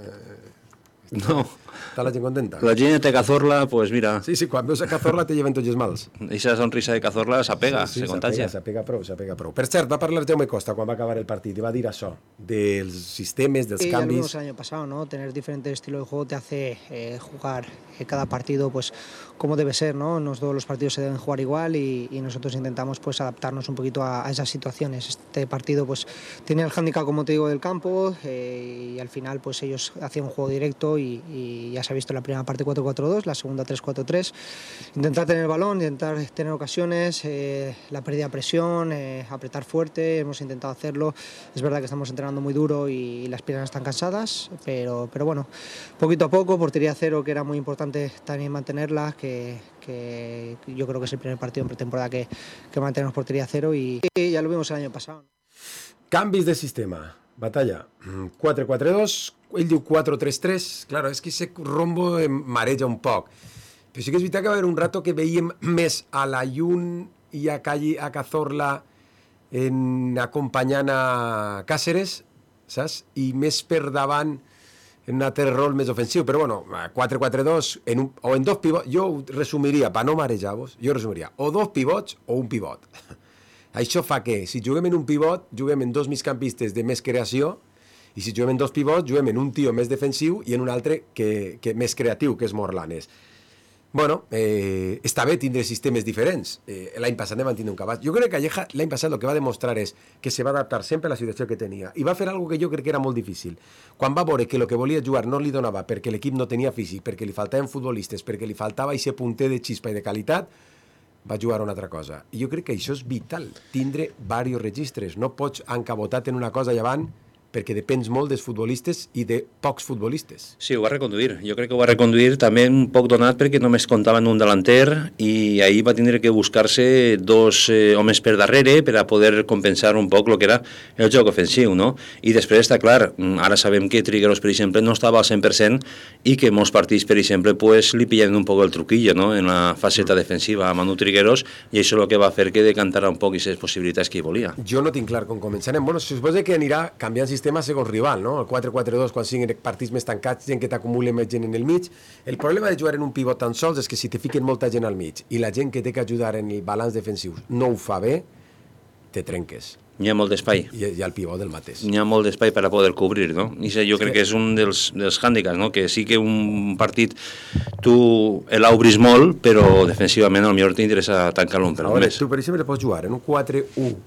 No. Està la gent contenta. La gent de Cazorla, pues mira... Sí, quan veus a Cazorla te lleven tots els mals. Eixa sonrisa de Cazorla s'apega, se contagia. S'apega prou. Per cert, va parlar Jaume Costa quan va acabar el partit i va dir això, dels sistemes, dels canvis. Ya lo vimos el año pasado, ¿no? Tener diferentes estilos de juego te hace jugar cada partido pues como debe ser, ¿no? No todos los partidos se deben jugar igual y nosotros intentamos pues adaptarnos un poquito a esas situaciones. Este partido pues tenía el hándicap, como te digo, del campo y al final pues ellos hacían un juego directo y ya se ha visto la primera parte 4-4-2, la segunda 3-4-3. Intentar tener el balón, intentar tener ocasiones, la pérdida de presión, apretar fuerte, hemos intentado hacerlo. Es verdad que estamos entrenando muy duro y las piernas están cansadas, pero bueno, poquito a poco, portería cero, que era muy importante también mantenerla, que yo creo que es el primer partido en pretemporada que mantenemos portería cero y ya lo vimos el año pasado. Canvis de sistema, batalla, 4-4-2, ell diu 4-3-3, claro, és que ese rombo em mareja un poc, però sí que és veritat que va haver un rato que veiem més a la Llun i a Cazorla acompanyant a Cáceres, saps? I més per davant en un altre rol més ofensiu, però bueno, 4-4-2 o en dos pivots, jo ho resumiria, per no marejar-vos, jo resumiria, o dos pivots o un pivot. Això fa que, si juguem en un pivot, juguem en dos migcampistes de més creació, i si juguem en dos pivots, juguem en un tio més defensiu i en un altre que més creatiu, que és Morlanes. Bueno, està bé tindre sistemes diferents. L'any passat van tindre un cabàs. Jo crec que Calleja l'any passat el que va demostrar és que se va adaptar sempre a la situació que tenia i va fer alguna que jo crec que era molt difícil. Quan va veure que el que volia jugar no li donava perquè l'equip no tenia físic, perquè li faltaven futbolistes, perquè li faltava aquest punter de xispa i de qualitat, va jugar una altra cosa. I jo crec que això és vital, tindre diversos registres. No pots encabotar en una cosa llevant perquè depens molt dels futbolistes i de pocs futbolistes. Sí, ho va reconduir. Jo crec que ho va reconduir també un poc donat perquè només comptaven un delanter i ahir va tindre que buscar-se dos homes per darrere per a poder compensar un poc el que era el joc ofensiu, no? I després està clar, ara sabem que Trigueros, per exemple, no estava al 100% i que molts partits, per exemple, pues, li pillaven un poc el truquillo, no? En la faceta defensiva a Manu Trigueros, i això és el que va fer que decantara un poc aquestes possibilitats que hi volia. Jo no tinc clar com començarem. Bueno, se suposa que anirà canviant sistema segons rival, no? El 4-4-2, quan siguin partits més tancats, gent que t'acumula més gent en el mig. El problema de jugar en un pivot tan sols és que si te fiquen molta gent al mig i la gent que té que ajudar en el balanç defensiu no ho fa bé, te trenques. N'hi ha molt d'espai. I el pivot del mateix. N'hi ha molt d'espai per a poder cobrir, no? I jo crec que és un dels hàndicaps, no? Que sí que un partit tu l'obris molt, però defensivament potser t'interessa tancar-lo un pel més. Tu, per exemple, pots jugar en un 4-1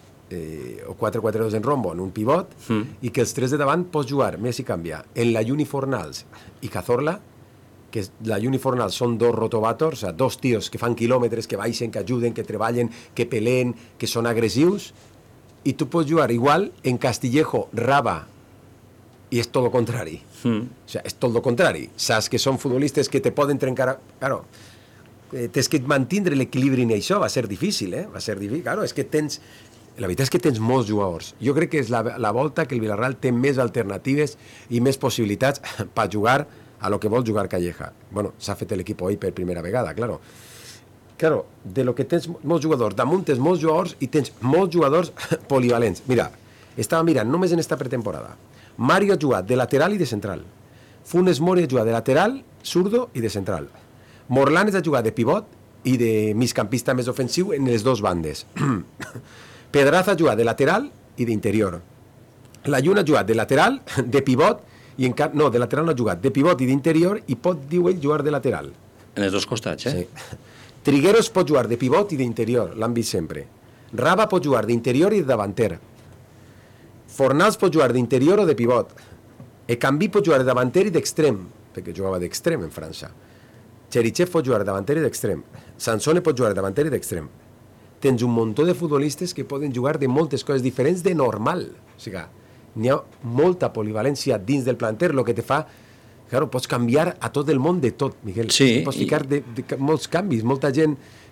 o 4-4-2 en rombo, en un pivot, i que els tres de davant pots jugar, més i canviar, en la Llun i Fornals i Cazorla, que la Llun i Fornals són dos rotovators, o sigui, dos tios que fan quilòmetres, que baixen, que ajuden, que treballen, que peleen, que són agressius, i tu pots jugar igual en Castillejo, Raba, i és tot el contrari. O sigui, és tot el contrari. Saps que són futbolistes que te poden trencar... Claro, tens que mantindre l'equilibri en això, va ser difícil, va ser difícil. Claro, és que tens... La veritat és que tens molts jugadors. Jo crec que és la volta que el Villarreal té més alternatives i més possibilitats per jugar a lo que vol jugar Calleja. Bueno, s'ha fet l'equip avui per primera vegada, claro. Claro, de lo que tens molts jugadors, damunt tens molts jugadors i tens molts jugadors polivalents. Mira, estava mirant només en esta pretemporada. Mario ha jugat de lateral i de central. Funes Mori ha jugat de lateral, zurdo i de central. Morlanes ha jugat de pivot i de migcampista més ofensiu en les dues bandes. Pedraza ha jugat de lateral i d'interior. La Llun ha jugat de lateral, de pivot, no, de lateral no ha jugat, de pivot i d'interior, i pot, diu ell, jugar de lateral. En els dos costats, Sí. Trigueros pot jugar de pivot i d'interior, l'han vist sempre. Raba pot jugar d'interior i de davanter. Fornals pot jugar d'interior o de pivot. Ekambi pot jugar de davanter i d'extrem, perquè jugava d'extrem en França. Cherichev pot jugar de davanter i d'extrem. Sansone pot jugar de davanter i d'extrem. Tens un muntó de futbolistes que poden jugar de moltes coses diferents de normal. O sigui, n'hi ha molta polivalència dins del planter, el que te fa... Claro, pots canviar a tot el món de tot, Miguel. Sí. Pots ficar de molts canvis, molta gent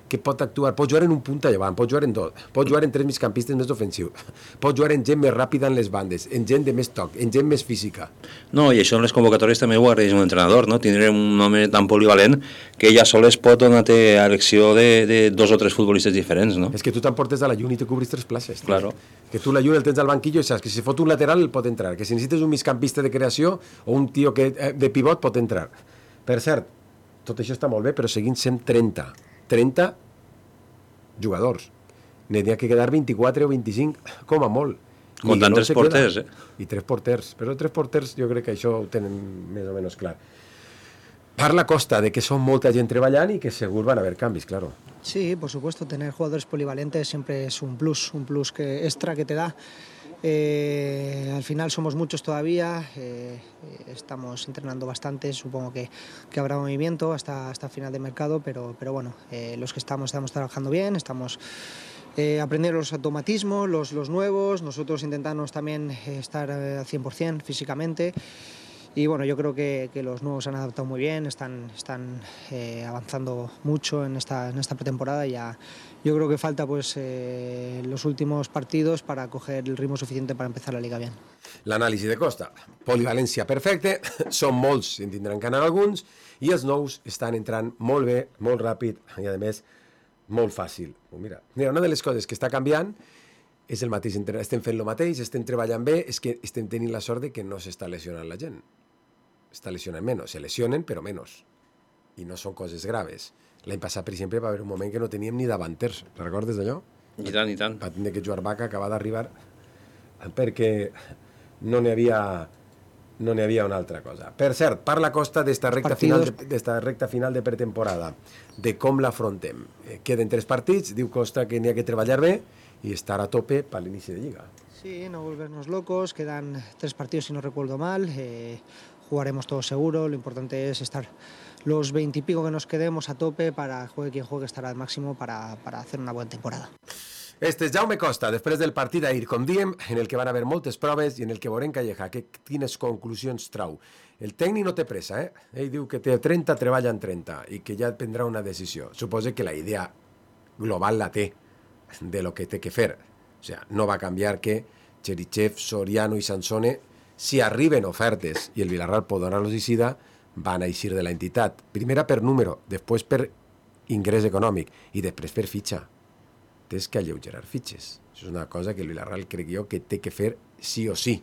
que pot actuar, pot jugar en un punta llevant, pot jugar en dos, pot jugar en tres migcampistes més ofensius, pot jugar en gent més ràpida en les bandes, en gent de més toc, en gent més física. No, i això en les convocatòries també ho agraeix un entrenador, no? Tindre un home tan polivalent que ella sols pot donar-te a elecció de 2 o 3 futbolistes diferents, no? És que tu t'emportes a la lluna i te cobris 3 places. Claro. Que tu la lluna el tens al banquillo i saps que si fot un lateral el pot entrar, que si necessites un migcampista de creació o un tio de pivot pot entrar. Per cert, tot això està molt bé, però seguint sent 30 jugadors. N'hi ha que quedar 24 o 25, com a molt. Comptant 3 porters, I 3 porters. Però 3 porters jo crec que això ho tenen més o menys clar. Parla Costa de que son molta gent treballant y que seguro van a haber cambios, claro. Sí, por supuesto, tener jugadores polivalentes siempre es un plus que extra que te da. Al final somos muchos todavía, estamos entrenando bastante, supongo que habrá movimiento hasta final de mercado, pero bueno, los que estamos trabajando bien, estamos aprendiendo los automatismos, los nuevos, nosotros intentamos también estar al 100% físicamente. Y bueno, yo creo que los nuevos se han adaptado muy bien, están avanzando mucho en esta pretemporada. Ya, yo creo que falta pues los últimos partidos para coger el ritmo suficiente para empezar la Liga bien. L'anàlisi de Costa, polivalència perfecta, són molts, en tindran que anar alguns, i els nous estan entrant molt bé, molt ràpid, i a més, molt fàcil. Mira, una de les coses que està canviant és el mateix, estem fent el mateix, estem treballant bé, és que estem tenint la sort de que no s'està lesionant la gent. Està lesionant menys, se lesionen però menys, i no són coses graves. L'any passat, per exemple, va haver un moment que no teníem ni davanters, recordes d'allò? I tant, i tant. Va tenir que jugar Vaca, acabar d'arribar, perquè no n'hi havia una altra cosa. Per cert, parla Costa d'esta recta final de pretemporada, de com l'afrontem. Queden 3 partits, diu Costa que n'hi ha que treballar bé y estar a tope para el inicio de Liga. Sí, no volvernos locos, quedan 3 partidos si no recuerdo mal, jugaremos todos seguro, lo importante es estar los 20 y pico que nos quedemos a tope para juegue quien juegue, estar al máximo para hacer una buena temporada. Este és Jaume Costa, després del partit d'ahir, com diem, en el que van haver moltes proves i en el que veurem Calleja, quines conclusions trau. El tècnic no té pressa, Ell diu que té 30, treballa en 30 i que ja prendrà una decisió. Suposa que la idea global la té de lo que té que fer. O sea, no va canviar que Cherichev, Soriano i Sansone, si arriben ofertes i el Villarreal pot donar-los eixida, van a eixir de la entitat. Primera per número, després per ingrés econòmic i després per fitxa. Tens que alleugerar fitxes. Això és una cosa que el Villarreal crec jo que té que fer sí o sí.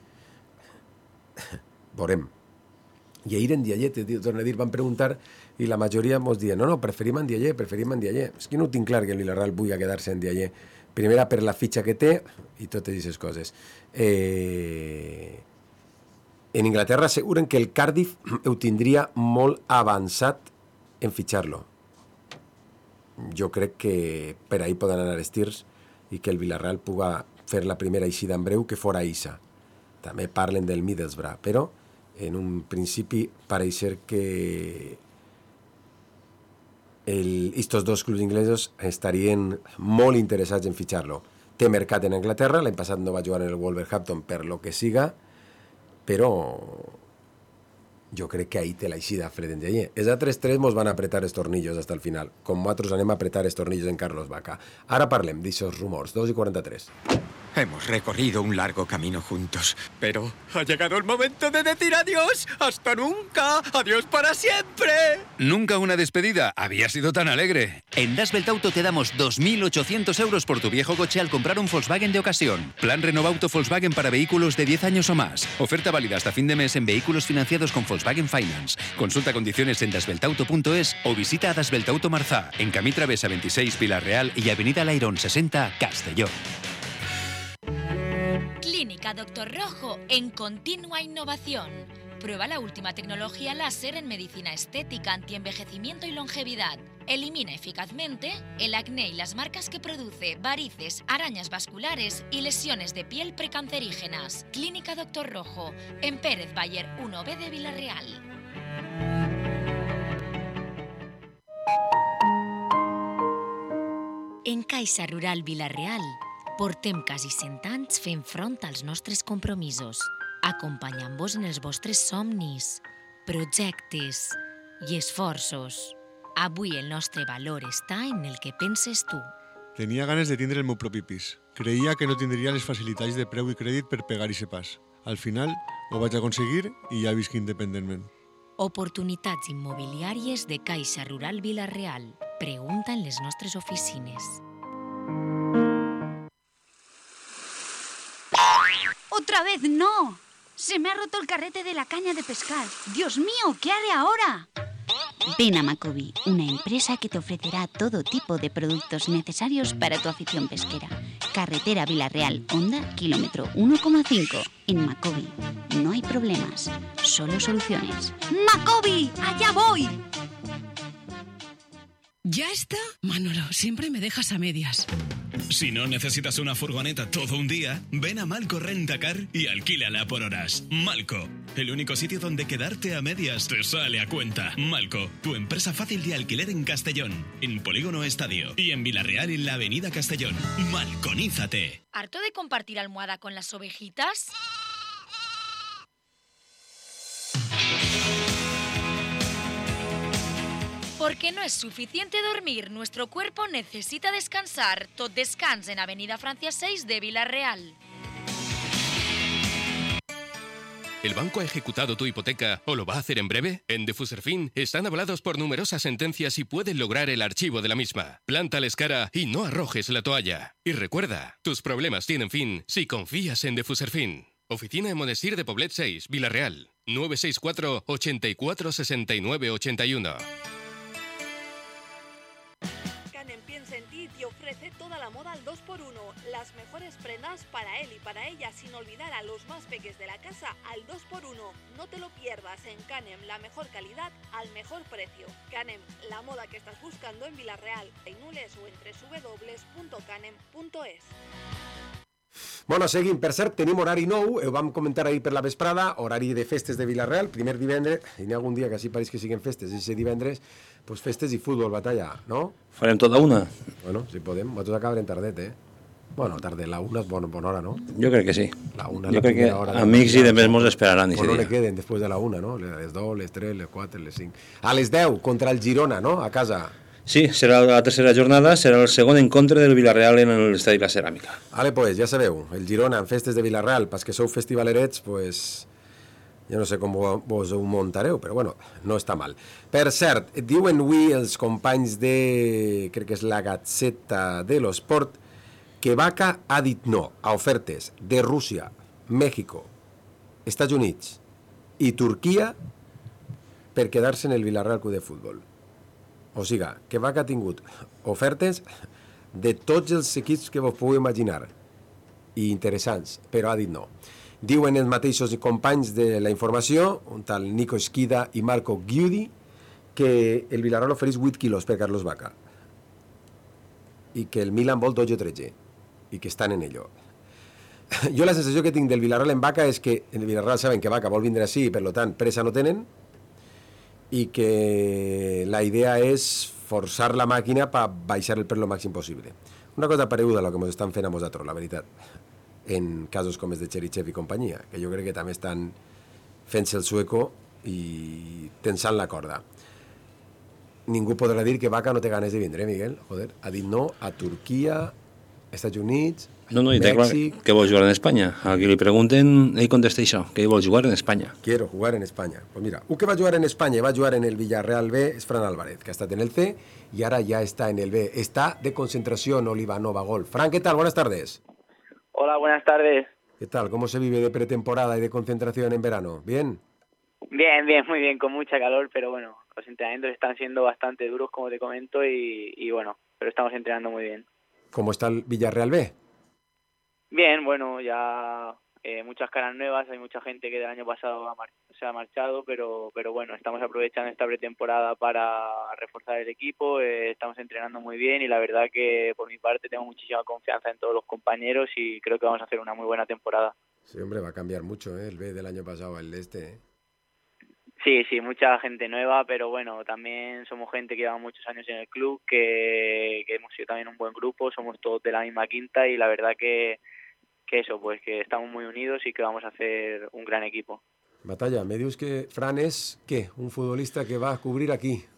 Veurem. I ahir en Dialler, torno a dir, van preguntar i la majoria ens diuen no, preferim en Dialler. És que no tinc clar que el Villarreal vulgui quedar-se en Dialler. Primera per la fitxa que té i totes aquestes coses. En Inglaterra asseguren que el Cardiff ho tindria molt avançat en fitxar-lo. Jo crec que per ahir poden anar els tirs i que el Villarreal puga fer la primera eixida en breu que fora Isa. També parlen del Middlesbrough, però en un principi pareix ser que estos 2 clubs inglesos estarien molt interessats en fitxar-lo. Té mercat en Anglaterra, l'any passat no va jugar en el Wolverhampton per lo que siga, però jo crec que ahí té l'eixida Fred Ndiaye. Els altres 3 mos van apretar els tornillos hasta el final, com nosaltres anem a apretar els tornillos en Carlos Vaca. Ara parlem d'aixòs rumors, 2:43. Hemos recorrido un largo camino juntos, pero ha llegado el momento de decir adiós. ¡Hasta nunca! ¡Adiós para siempre! Nunca una despedida había sido tan alegre. En Das Welt Auto te damos 2.800 euros por tu viejo coche al comprar un Volkswagen de ocasión. Plan Renovauto Volkswagen para vehículos de 10 años o más. Oferta válida hasta fin de mes en vehículos financiados con Volkswagen Finance. Consulta condiciones en dasveltauto.es o visita a Das Welt Auto Marzá, en Camí Travesa 26 Pilar Real y Avenida Lairón 60 Castelló. Clínica Doctor Rojo en continua innovación. Prueba la última tecnología láser en medicina estética, antienvejecimiento y longevidad. Elimina eficazmente el acné y las marcas que produce, varices, arañas vasculares y lesiones de piel precancerígenas. Clínica Doctor Rojo, en Pérez Bayer 1B de Villarreal. En Caixa Rural Villarreal portem quasi 100 anys fent front als nostres compromisos, acompanyant-vos en els vostres somnis, projectes i esforços. Avui el nostre valor està en el que penses tu. Tenia ganes de tindre el meu propi pis. Creia que no tindria les facilitats de preu i crèdit per pegar-hi pas. Al final ho vaig aconseguir i ja visc independentment. Oportunitats immobiliàries de Caixa Rural Vila-real. Pregunta en les nostres oficines. ¡Otra vez no! Se me ha roto el carrete de la caña de pescar. ¡Dios mío! ¿Qué haré ahora? Ven a Macobi, una empresa que te ofrecerá todo tipo de productos necesarios para tu afición pesquera. Carretera Vila-real, Honda, kilómetro 1,5. En Macobi no hay problemas, solo soluciones. ¡Macobi! ¡Allá voy! ¿Ya está? Manolo, siempre me dejas a medias. Si no necesitas una furgoneta todo un día, ven a Malco Rentacar y alquílala por horas. Malco, el único sitio donde quedarte a medias te sale a cuenta. Malco, tu empresa fácil de alquiler en Castellón, en Polígono Estadio y en Vila-real en la Avenida Castellón. Malconízate. ¿Harto de compartir almohada con las ovejitas? Porque no es suficiente dormir, nuestro cuerpo necesita descansar. Tot descans en Avenida Francia 6 de Vila-real. ¿El banco ha ejecutado tu hipoteca o lo va a hacer en breve? En Defuserfin están avalados por numerosas sentencias y pueden lograr el archivo de la misma. Plántales cara y no arrojes la toalla. Y recuerda, tus problemas tienen fin si confías en Defuserfin. Oficina en Monestir de Poblet 6, Vila-real. 964 84 69 81. Canem piensa en ti y te ofrece toda la moda al 2x1. Las mejores prendas para él y para ella, sin olvidar a los más peques de la casa, al 2x1. No te lo pierdas. En Canem, la mejor calidad al mejor precio. Canem, la moda que estás buscando en Vila-real, en Nules o en www.canem.es. Bueno, seguim. Per cert, tenim horari nou, ho vam comentar ahir per la vesprada, horari de festes de Vila-real, primer divendres, i n'hi ha algun dia que així pareix que siguin festes, i ese divendres, pues festes i futbol, batalla, no? Farem tota una? Bueno, si podem, nosaltres acabarem tardet, Bueno, tardet, la una és bona hora, no? Jo crec que sí. La una, jo la crec que hora amics i demés mos esperaran o no le queden després de la una, no? Les 2, les 3, les 4, les 5. A les 10, contra el Girona, no? A casa. Sí, serà la tercera jornada, serà el segon encontre del Vila-real en l'estadi La Ceràmica. Vale, pues, ja sabeu, el Girona en festes de Vila-real, pas que sou festivalerets, pues, jo no sé com vos ho muntareu, però bueno, no està mal. Per cert, diuen avui els companys de, crec que és la Gazzetta de l'Esport, que Vaca ha dit no a ofertes de Rússia, Mèxic, Estats Units i Turquia per quedar-se en el Vila-real Club de Futbol. O sigui, que Vaca ha tingut ofertes de tots els equips que vos pugueu imaginar i interessants, però ha dit no. Diuen els mateixos companys de la informació, un tal Nico Esquida i Marco Ghiudi, que el Villarreal ofereix 8 quilos per Carlos Vaca i que el Milan vol 12 o 13 i que estan en ello. Jo la sensació que tinc del Villarreal en Vaca és que en el Villarreal saben que Vaca vol vindre així i per tant pressa no tenen i que la idea és forçar la màquina per baixar el preu lo màxim possible. Una cosa pareguda a lo que ens estan fent a nosaltres, la veritat, en casos com els de Cherichev i companyia, que jo crec que també estan fent-se el sueco i tensant la corda. Ningú podrà dir que Vaca no té ganes de vindre, Miguel. Joder, ha dit no a Turquia, Estats Units, No, i té clar que vol jugar en Espanya. A qui li pregunten, ell contesta això, que ell vol jugar en Espanya. Quiero jugar en España. Pues mira, un que va a jugar en España y va a jugar en el Villarreal B es Fran Álvarez, que ha estat en el C y ahora ya está en el B. Está de concentración Oliva Nova Gol. Fran, ¿qué tal? Buenas tardes. Hola, buenas tardes. ¿Qué tal? ¿Cómo se vive de pretemporada y de concentración en verano? ¿Bien? Bien, muy bien, con mucha calor, pero bueno, los entrenamientos están siendo bastante duros, como te comento, y bueno, pero estamos entrenando muy bien. ¿Cómo está el Villarreal B? Bien, bueno, ya muchas caras nuevas, hay mucha gente que del año pasado se ha marchado, pero bueno, estamos aprovechando esta pretemporada para reforzar el equipo, estamos entrenando muy bien y la verdad que por mi parte tengo muchísima confianza en todos los compañeros y creo que vamos a hacer una muy buena temporada. Sí, hombre, va a cambiar mucho, el B del año pasado al de este. Sí, mucha gente nueva, pero bueno, también somos gente que lleva muchos años en el club, que hemos sido también un buen grupo, somos todos de la misma quinta y la verdad que eso, pues que estamos muy unidos y que vamos a hacer un gran equipo. Batalla, me dius que Fran és, què? Un futbolista que va a cubrir aquí,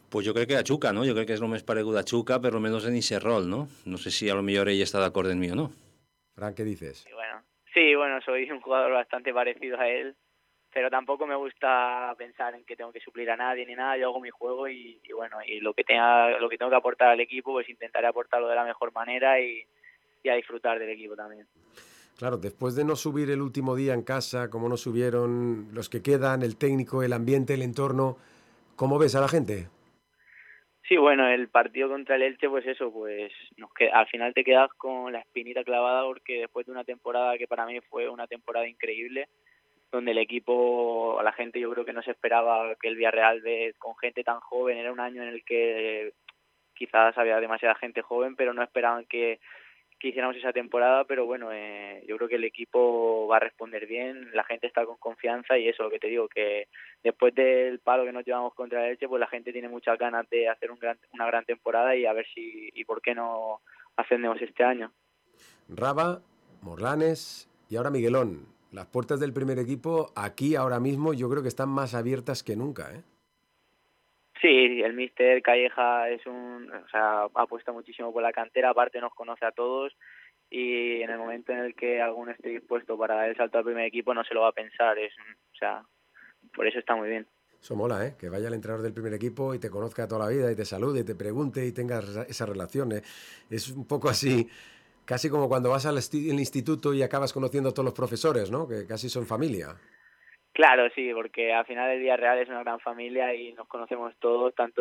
Pues jo crec que a Xuca, no? Jo crec que és el més paregut a Xuca, per lo menos en ese rol, ¿no? No sé si a lo mejor ella está de acuerdo en mí o no. Fran, ¿qué dices? Sí, bueno, soy un jugador bastante parecido a él, pero tampoco me gusta pensar en que tengo que suplir a nadie ni nada. Yo hago mi juego y bueno, y lo que tengo que aportar al equipo, pues intentaré aportarlo de la mejor manera y a disfrutar del equipo también. Claro, después de no subir el último día en casa, como no subieron los que quedan, el técnico, el ambiente, el entorno, ¿cómo ves a la gente? Sí, bueno, el partido contra el Elche, pues eso, pues al final te quedas con la espinita clavada porque después de una temporada que para mí fue una temporada increíble, donde el equipo, la gente yo creo que no se esperaba que el Villarreal con gente tan joven, era un año en el que quizás había demasiada gente joven, pero no esperaban que hiciéramos esa temporada, pero bueno, yo creo que el equipo va a responder bien, la gente está con confianza y eso, lo que te digo, que después del palo que nos llevamos contra el Elche, pues la gente tiene muchas ganas de hacer una gran temporada y a ver si, y por qué no ascendemos este año. Raba, Morlanes y ahora Miguelón. Las puertas del primer equipo aquí ahora mismo yo creo que están más abiertas que nunca, ¿eh? Sí, el míster Calleja ha apuesto muchísimo por la cantera, aparte nos conoce a todos y en el momento en el que alguno esté dispuesto para dar el salto al primer equipo no se lo va a pensar, por eso está muy bien. Eso mola, ¿eh? Que vaya el entrenador del primer equipo y te conozca toda la vida y te salude y te pregunte y tengas esa relación, ¿eh? Es un poco así, casi como cuando vas al instituto y acabas conociendo a todos los profesores, ¿no? Que casi son familia. Claro, sí, porque al final el Villarreal es una gran familia y nos conocemos todos, tanto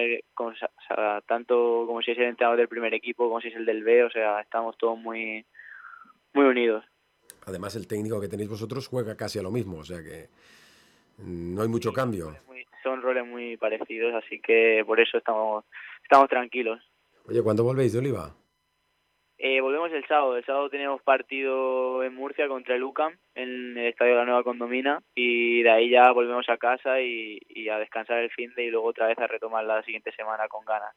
como si es el entrenador del primer equipo, como si es el del B, estamos todos muy, muy unidos. Además, el técnico que tenéis vosotros juega casi a lo mismo, o sea que no hay mucho cambio. Son roles muy parecidos, así que por eso estamos tranquilos. Oye, ¿cuándo volvéis de Oliva? Volvemos el sábado tenemos partido en Murcia contra el UCAM en el Estadio de la Nueva Condomina y de ahí ya volvemos a casa y a descansar el finde y luego otra vez a retomar la siguiente semana con ganas.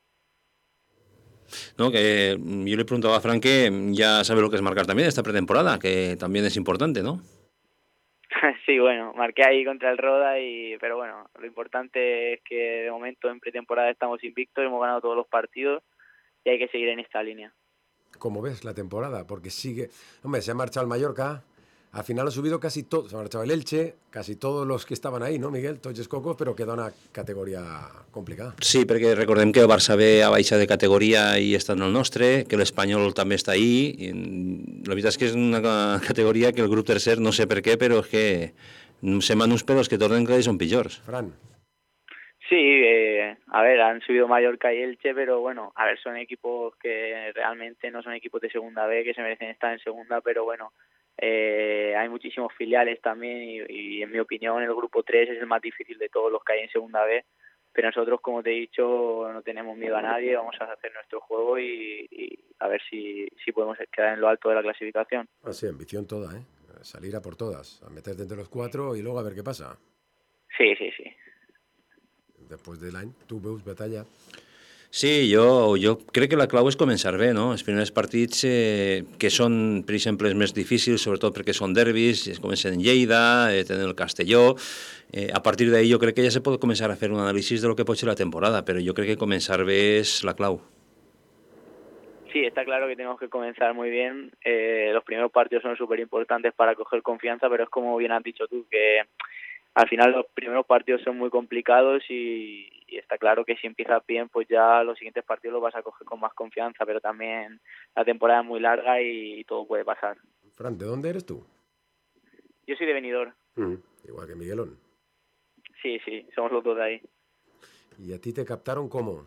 No, que yo le preguntaba a Fran que ya sabe lo que es marcar también esta pretemporada, que también es importante, ¿no? Sí, bueno, marqué ahí contra el Roda, pero bueno, lo importante es que de momento en pretemporada estamos invictos, hemos ganado todos los partidos y hay que seguir en esta línea. ¿Cómo ves la temporada? Porque sigue... Hombre, se ha marchado el Mallorca, al final ha subido casi todo, se ha marchado el Elche, casi todos los que estaven ahí, ¿no, Miguel? Tots els cocos, però queda una categoria complicada. Sí, perquè recordem que el Barça B ha baixat de categoria i està en el nostre, que l'Espanyol també està ahí. I la veritat és que és una categoria que el grup tercer, no sé per què, però és que semblen uns pelos que tornen que són pitjors. Fran. Sí, a ver, han subido Mallorca y Elche, pero bueno, a ver, son equipos que realmente no son equipos de segunda B, que se merecen estar en segunda, pero bueno, hay muchísimos filiales también y en mi opinión el grupo 3 es el más difícil de todos los que hay en segunda B, pero nosotros, como te he dicho, no tenemos miedo a nadie, vamos a hacer nuestro juego y a ver si podemos quedar en lo alto de la clasificación. Ah, sí, ambición toda, ¿eh? Salir a por todas, a meterte entre los 4 y luego a ver què passa. Sí. Després de l'any, tu veus batalla? Sí, jo crec que la clau és començar bé, no? Els primers partits que són, per exemple, els més difícils, sobretot perquè són derbis, comencen en Lleida, tenen el Castelló. A partir d'ahí jo crec que ja se pot començar a fer un anàlisi de lo que pot ser la temporada, però jo crec que començar bé és la clau. Sí, está claro que tenemos que comenzar muy bien. Los primeros partidos son súper importantes para coger confianza, pero es como bien has dicho tú, que al final los primeros partidos son muy complicados y está claro que si empiezas bien, pues ya los siguientes partidos los vas a coger con más confianza, pero también la temporada es muy larga y todo puede pasar. Fran, ¿de dónde eres tú? Yo soy de Benidorm. Igual que Miguelón. Sí, somos los dos de ahí. ¿Y a ti te captaron cómo?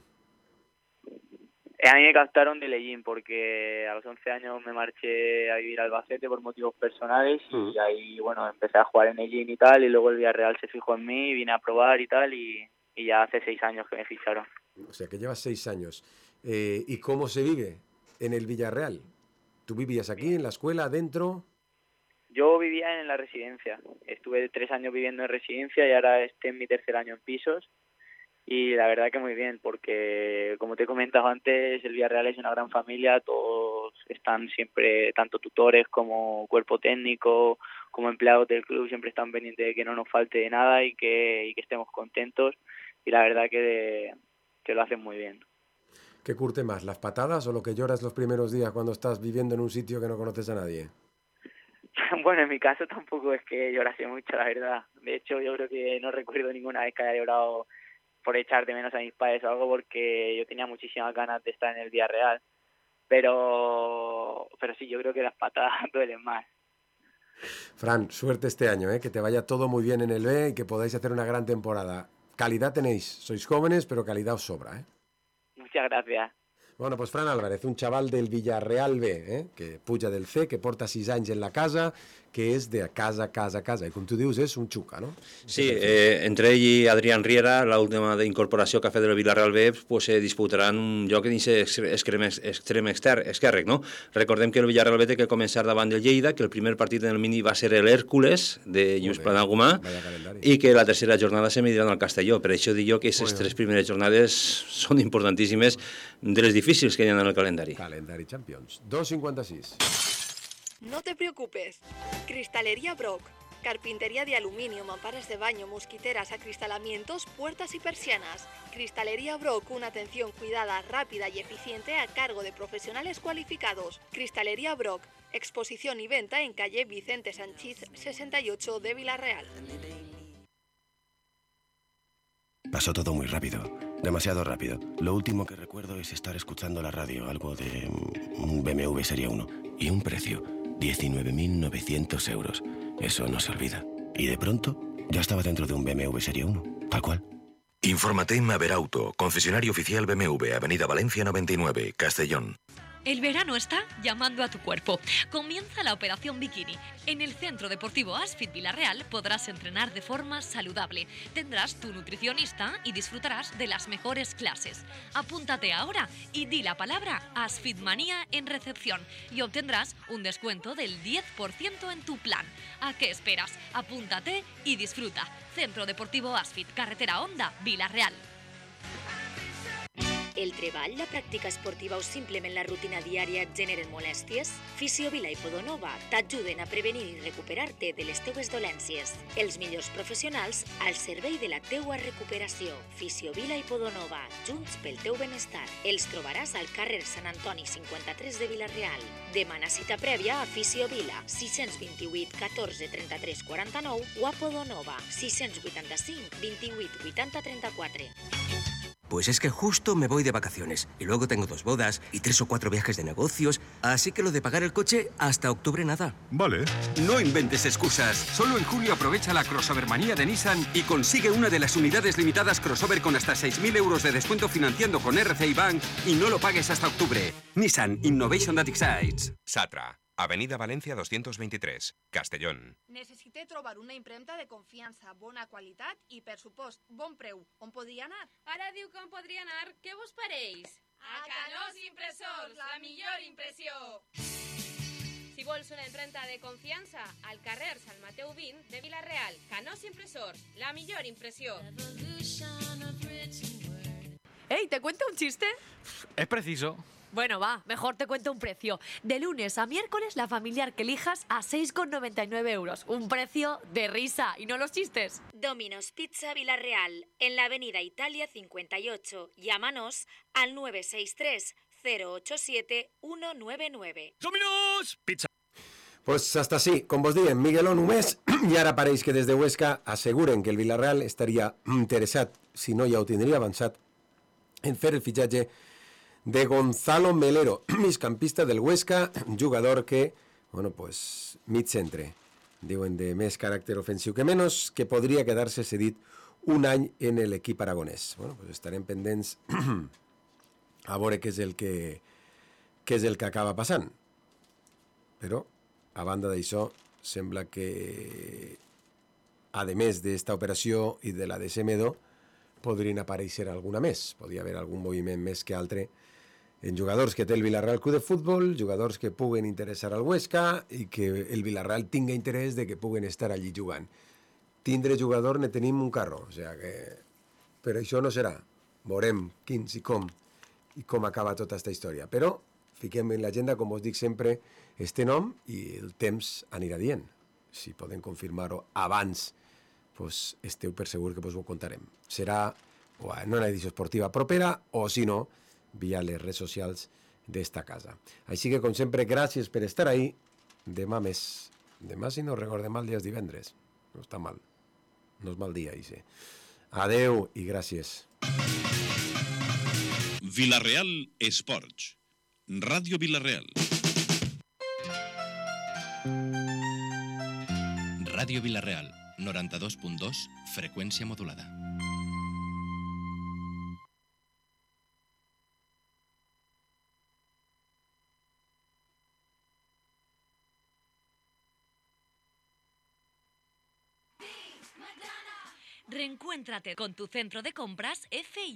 A mí me captaron de Lejín porque a los 11 años me marché a vivir a Albacete por motivos personales y ahí, bueno, empecé a jugar en Lejín y tal, y luego el Villarreal se fijó en mí, vine a probar y tal, y ya hace 6 años que me ficharon. O sea, que llevas 6 años. ¿Y cómo se vive en el Villarreal? ¿Tú vivías aquí, en la escuela, adentro? Yo vivía en la residencia. Estuve 3 años viviendo en residencia y ahora estoy en mi 3er año en pisos. Y la verdad que muy bien, porque como te he comentado antes, el Villarreal es una gran familia, todos están siempre, tanto tutores como cuerpo técnico, como empleados del club, siempre están pendientes de que no nos falte de nada y que estemos contentos. Y la verdad que lo hacen muy bien. ¿Qué curte más, las patadas o lo que lloras los primeros días cuando estás viviendo en un sitio que no conoces a nadie? Bueno, en mi caso tampoco es que llorase mucho, la verdad. De hecho, yo creo que no recuerdo ninguna vez que haya llorado por echar de menos a mis padres o algo, porque yo tenía muchísimas ganas de estar en el Villarreal. Pero sí, yo creo que las patadas duelen más. Fran, suerte este año, que te vaya todo muy bien en el B y que podáis hacer una gran temporada. Calidad tenéis, sois jóvenes, pero calidad os sobra. Muchas gracias. Bueno, pues Fran Álvarez, un chaval del Villarreal B, que puja del C, que porta 6 anys en la casa, que és de casa, i com tu dius és un xuca, no? Sí, entre ell i Adrián Riera, l'última incorporació que ha fet del Villarreal B, pues, disputaran un lloc dins extrem esquerre, no? Recordem que el Villarreal B té que començar davant del Lleida, que el primer partit en el mini va ser l'Hèrcules de Lluís Planagumà i que la tercera jornada se mediran al Castelló. Per això dic jo que aquestes 3 primeres jornades són importantíssimes, de les difícils que hi ha en el calendari. Calendari Champions. 2.56. No te preocupes. Cristalería Brock. Carpintería de aluminio, mamparas de baño, mosquiteras, acristalamientos, puertas y persianas. Cristalería Brock, una atención cuidada, rápida y eficiente a cargo de profesionales cualificados. Cristalería Brock. Exposición y venta en calle Vicente Sanchís 68 de Villarreal. Pasó todo muy rápido, demasiado rápido. Lo último que recuerdo es estar escuchando la radio, algo de un BMW Serie 1 y un precio, 19.900 euros. Eso no se olvida. Y de pronto, ya estaba dentro de un BMW Serie 1, tal cual. Infórmate en Maverauto, concesionario oficial BMW, Avenida Valencia 99, Castellón. El verano está llamando a tu cuerpo. Comienza la Operación Bikini. En el Centro Deportivo Asfit Villarreal podrás entrenar de forma saludable. Tendrás tu nutricionista y disfrutarás de las mejores clases. Apúntate ahora y di la palabra Asfitmanía en recepción y obtendrás un descuento del 10% en tu plan. ¿A qué esperas? Apúntate y disfruta. Centro Deportivo Asfit, carretera Honda, Villarreal. El treball, la pràctica esportiva o simplement la rutina diària et generen molèsties? Fisiovila i Podonova t'ajuden a prevenir i recuperar-te de les teues dolències. Els millors professionals al servei de la teua recuperació. Fisiovila i Podonova, junts pel teu benestar. Els trobaràs al carrer Sant Antoni 53 de Villarreal. Demana cita prèvia a Fisiovila, 628 14 33 49 o a Podonova, 685 28 80 34. Pues es que justo me voy de vacaciones y luego tengo 2 bodas y 3 o 4 viajes de negocios, así que lo de pagar el coche hasta octubre nada. Vale. No inventes excusas. Solo en julio aprovecha la crossovermanía de Nissan y consigue una de las unidades limitadas crossover con hasta 6.000 euros de descuento financiando con RCI Bank y no lo pagues hasta octubre. Nissan Innovation that excites. Satra, Avenida Valencia 223, Castellón. Necessité trobar una impremta de confiança, bona qualitat i, per supost, bon preu. On podria anar? Ara diu que on podria anar. Què vos pareix? A Canós Impressors, la millor impressió. Si vols una impremta de confiança, al carrer Sant Mateu 20 de Villarreal. Canós Impressors, la millor impressió. Hey, ¿te cuento un chiste? Es preciso. Bueno, va, mejor te cuento un precio. De lunes a miércoles, la familiar que elijas a 6,99 euros. Un precio de risa, y no los chistes. Domino's Pizza Villarreal, en la avenida Italia 58. Llámanos al 963 087 199. ¡Domino's Pizza! Pues hasta así, com vos diem, Migueló només, i ara pareix que des de Huesca asseguren que el Villarreal estaria interessat, si no ja ho tindria avançat, en fer el fitxatge de Gonzalo Melero, migcampista del Huesca, jugador que, bueno, pues, mig centre, diuen de més caràcter ofensiu que menys, que podria quedar-se cedit un any en l'equip aragonès. Bueno, pues estarem pendents a veure què és el que acaba passant. Però, a banda d'això, sembla que, a més d'esta operació i de la de Semedo, podrien aparèixer alguna més. Podria haver algun moviment més que altre en jugadors que té el Villarreal Club de Futbol, jugadors que puguen interessar al Huesca i que el Villarreal tinga interès de que puguen estar allí jugant. Tindre jugador ne tenim un carro, o sigui que per això no serà. Veurem quins i com acaba tota aquesta història. Però fiquem en l'agenda, com us dic sempre, este nom i el temps anirà dient. Si podem confirmar-ho abans, pues esteu per segur que vos ho contarem. Serà o en una edició esportiva propera, o si no, via les redes socials d'esta casa. Així que, com sempre, gràcies per estar ahí. Demà més. Demà, si no recordo mal, dia és divendres. No està mal. No és mal dia, Ise. Adeu i gràcies. Vila-real Esports. Ràdio Vila-real. Ràdio Vila-real, 92.2, freqüència modulada. Reencuéntrate con tu centro de compras F&I.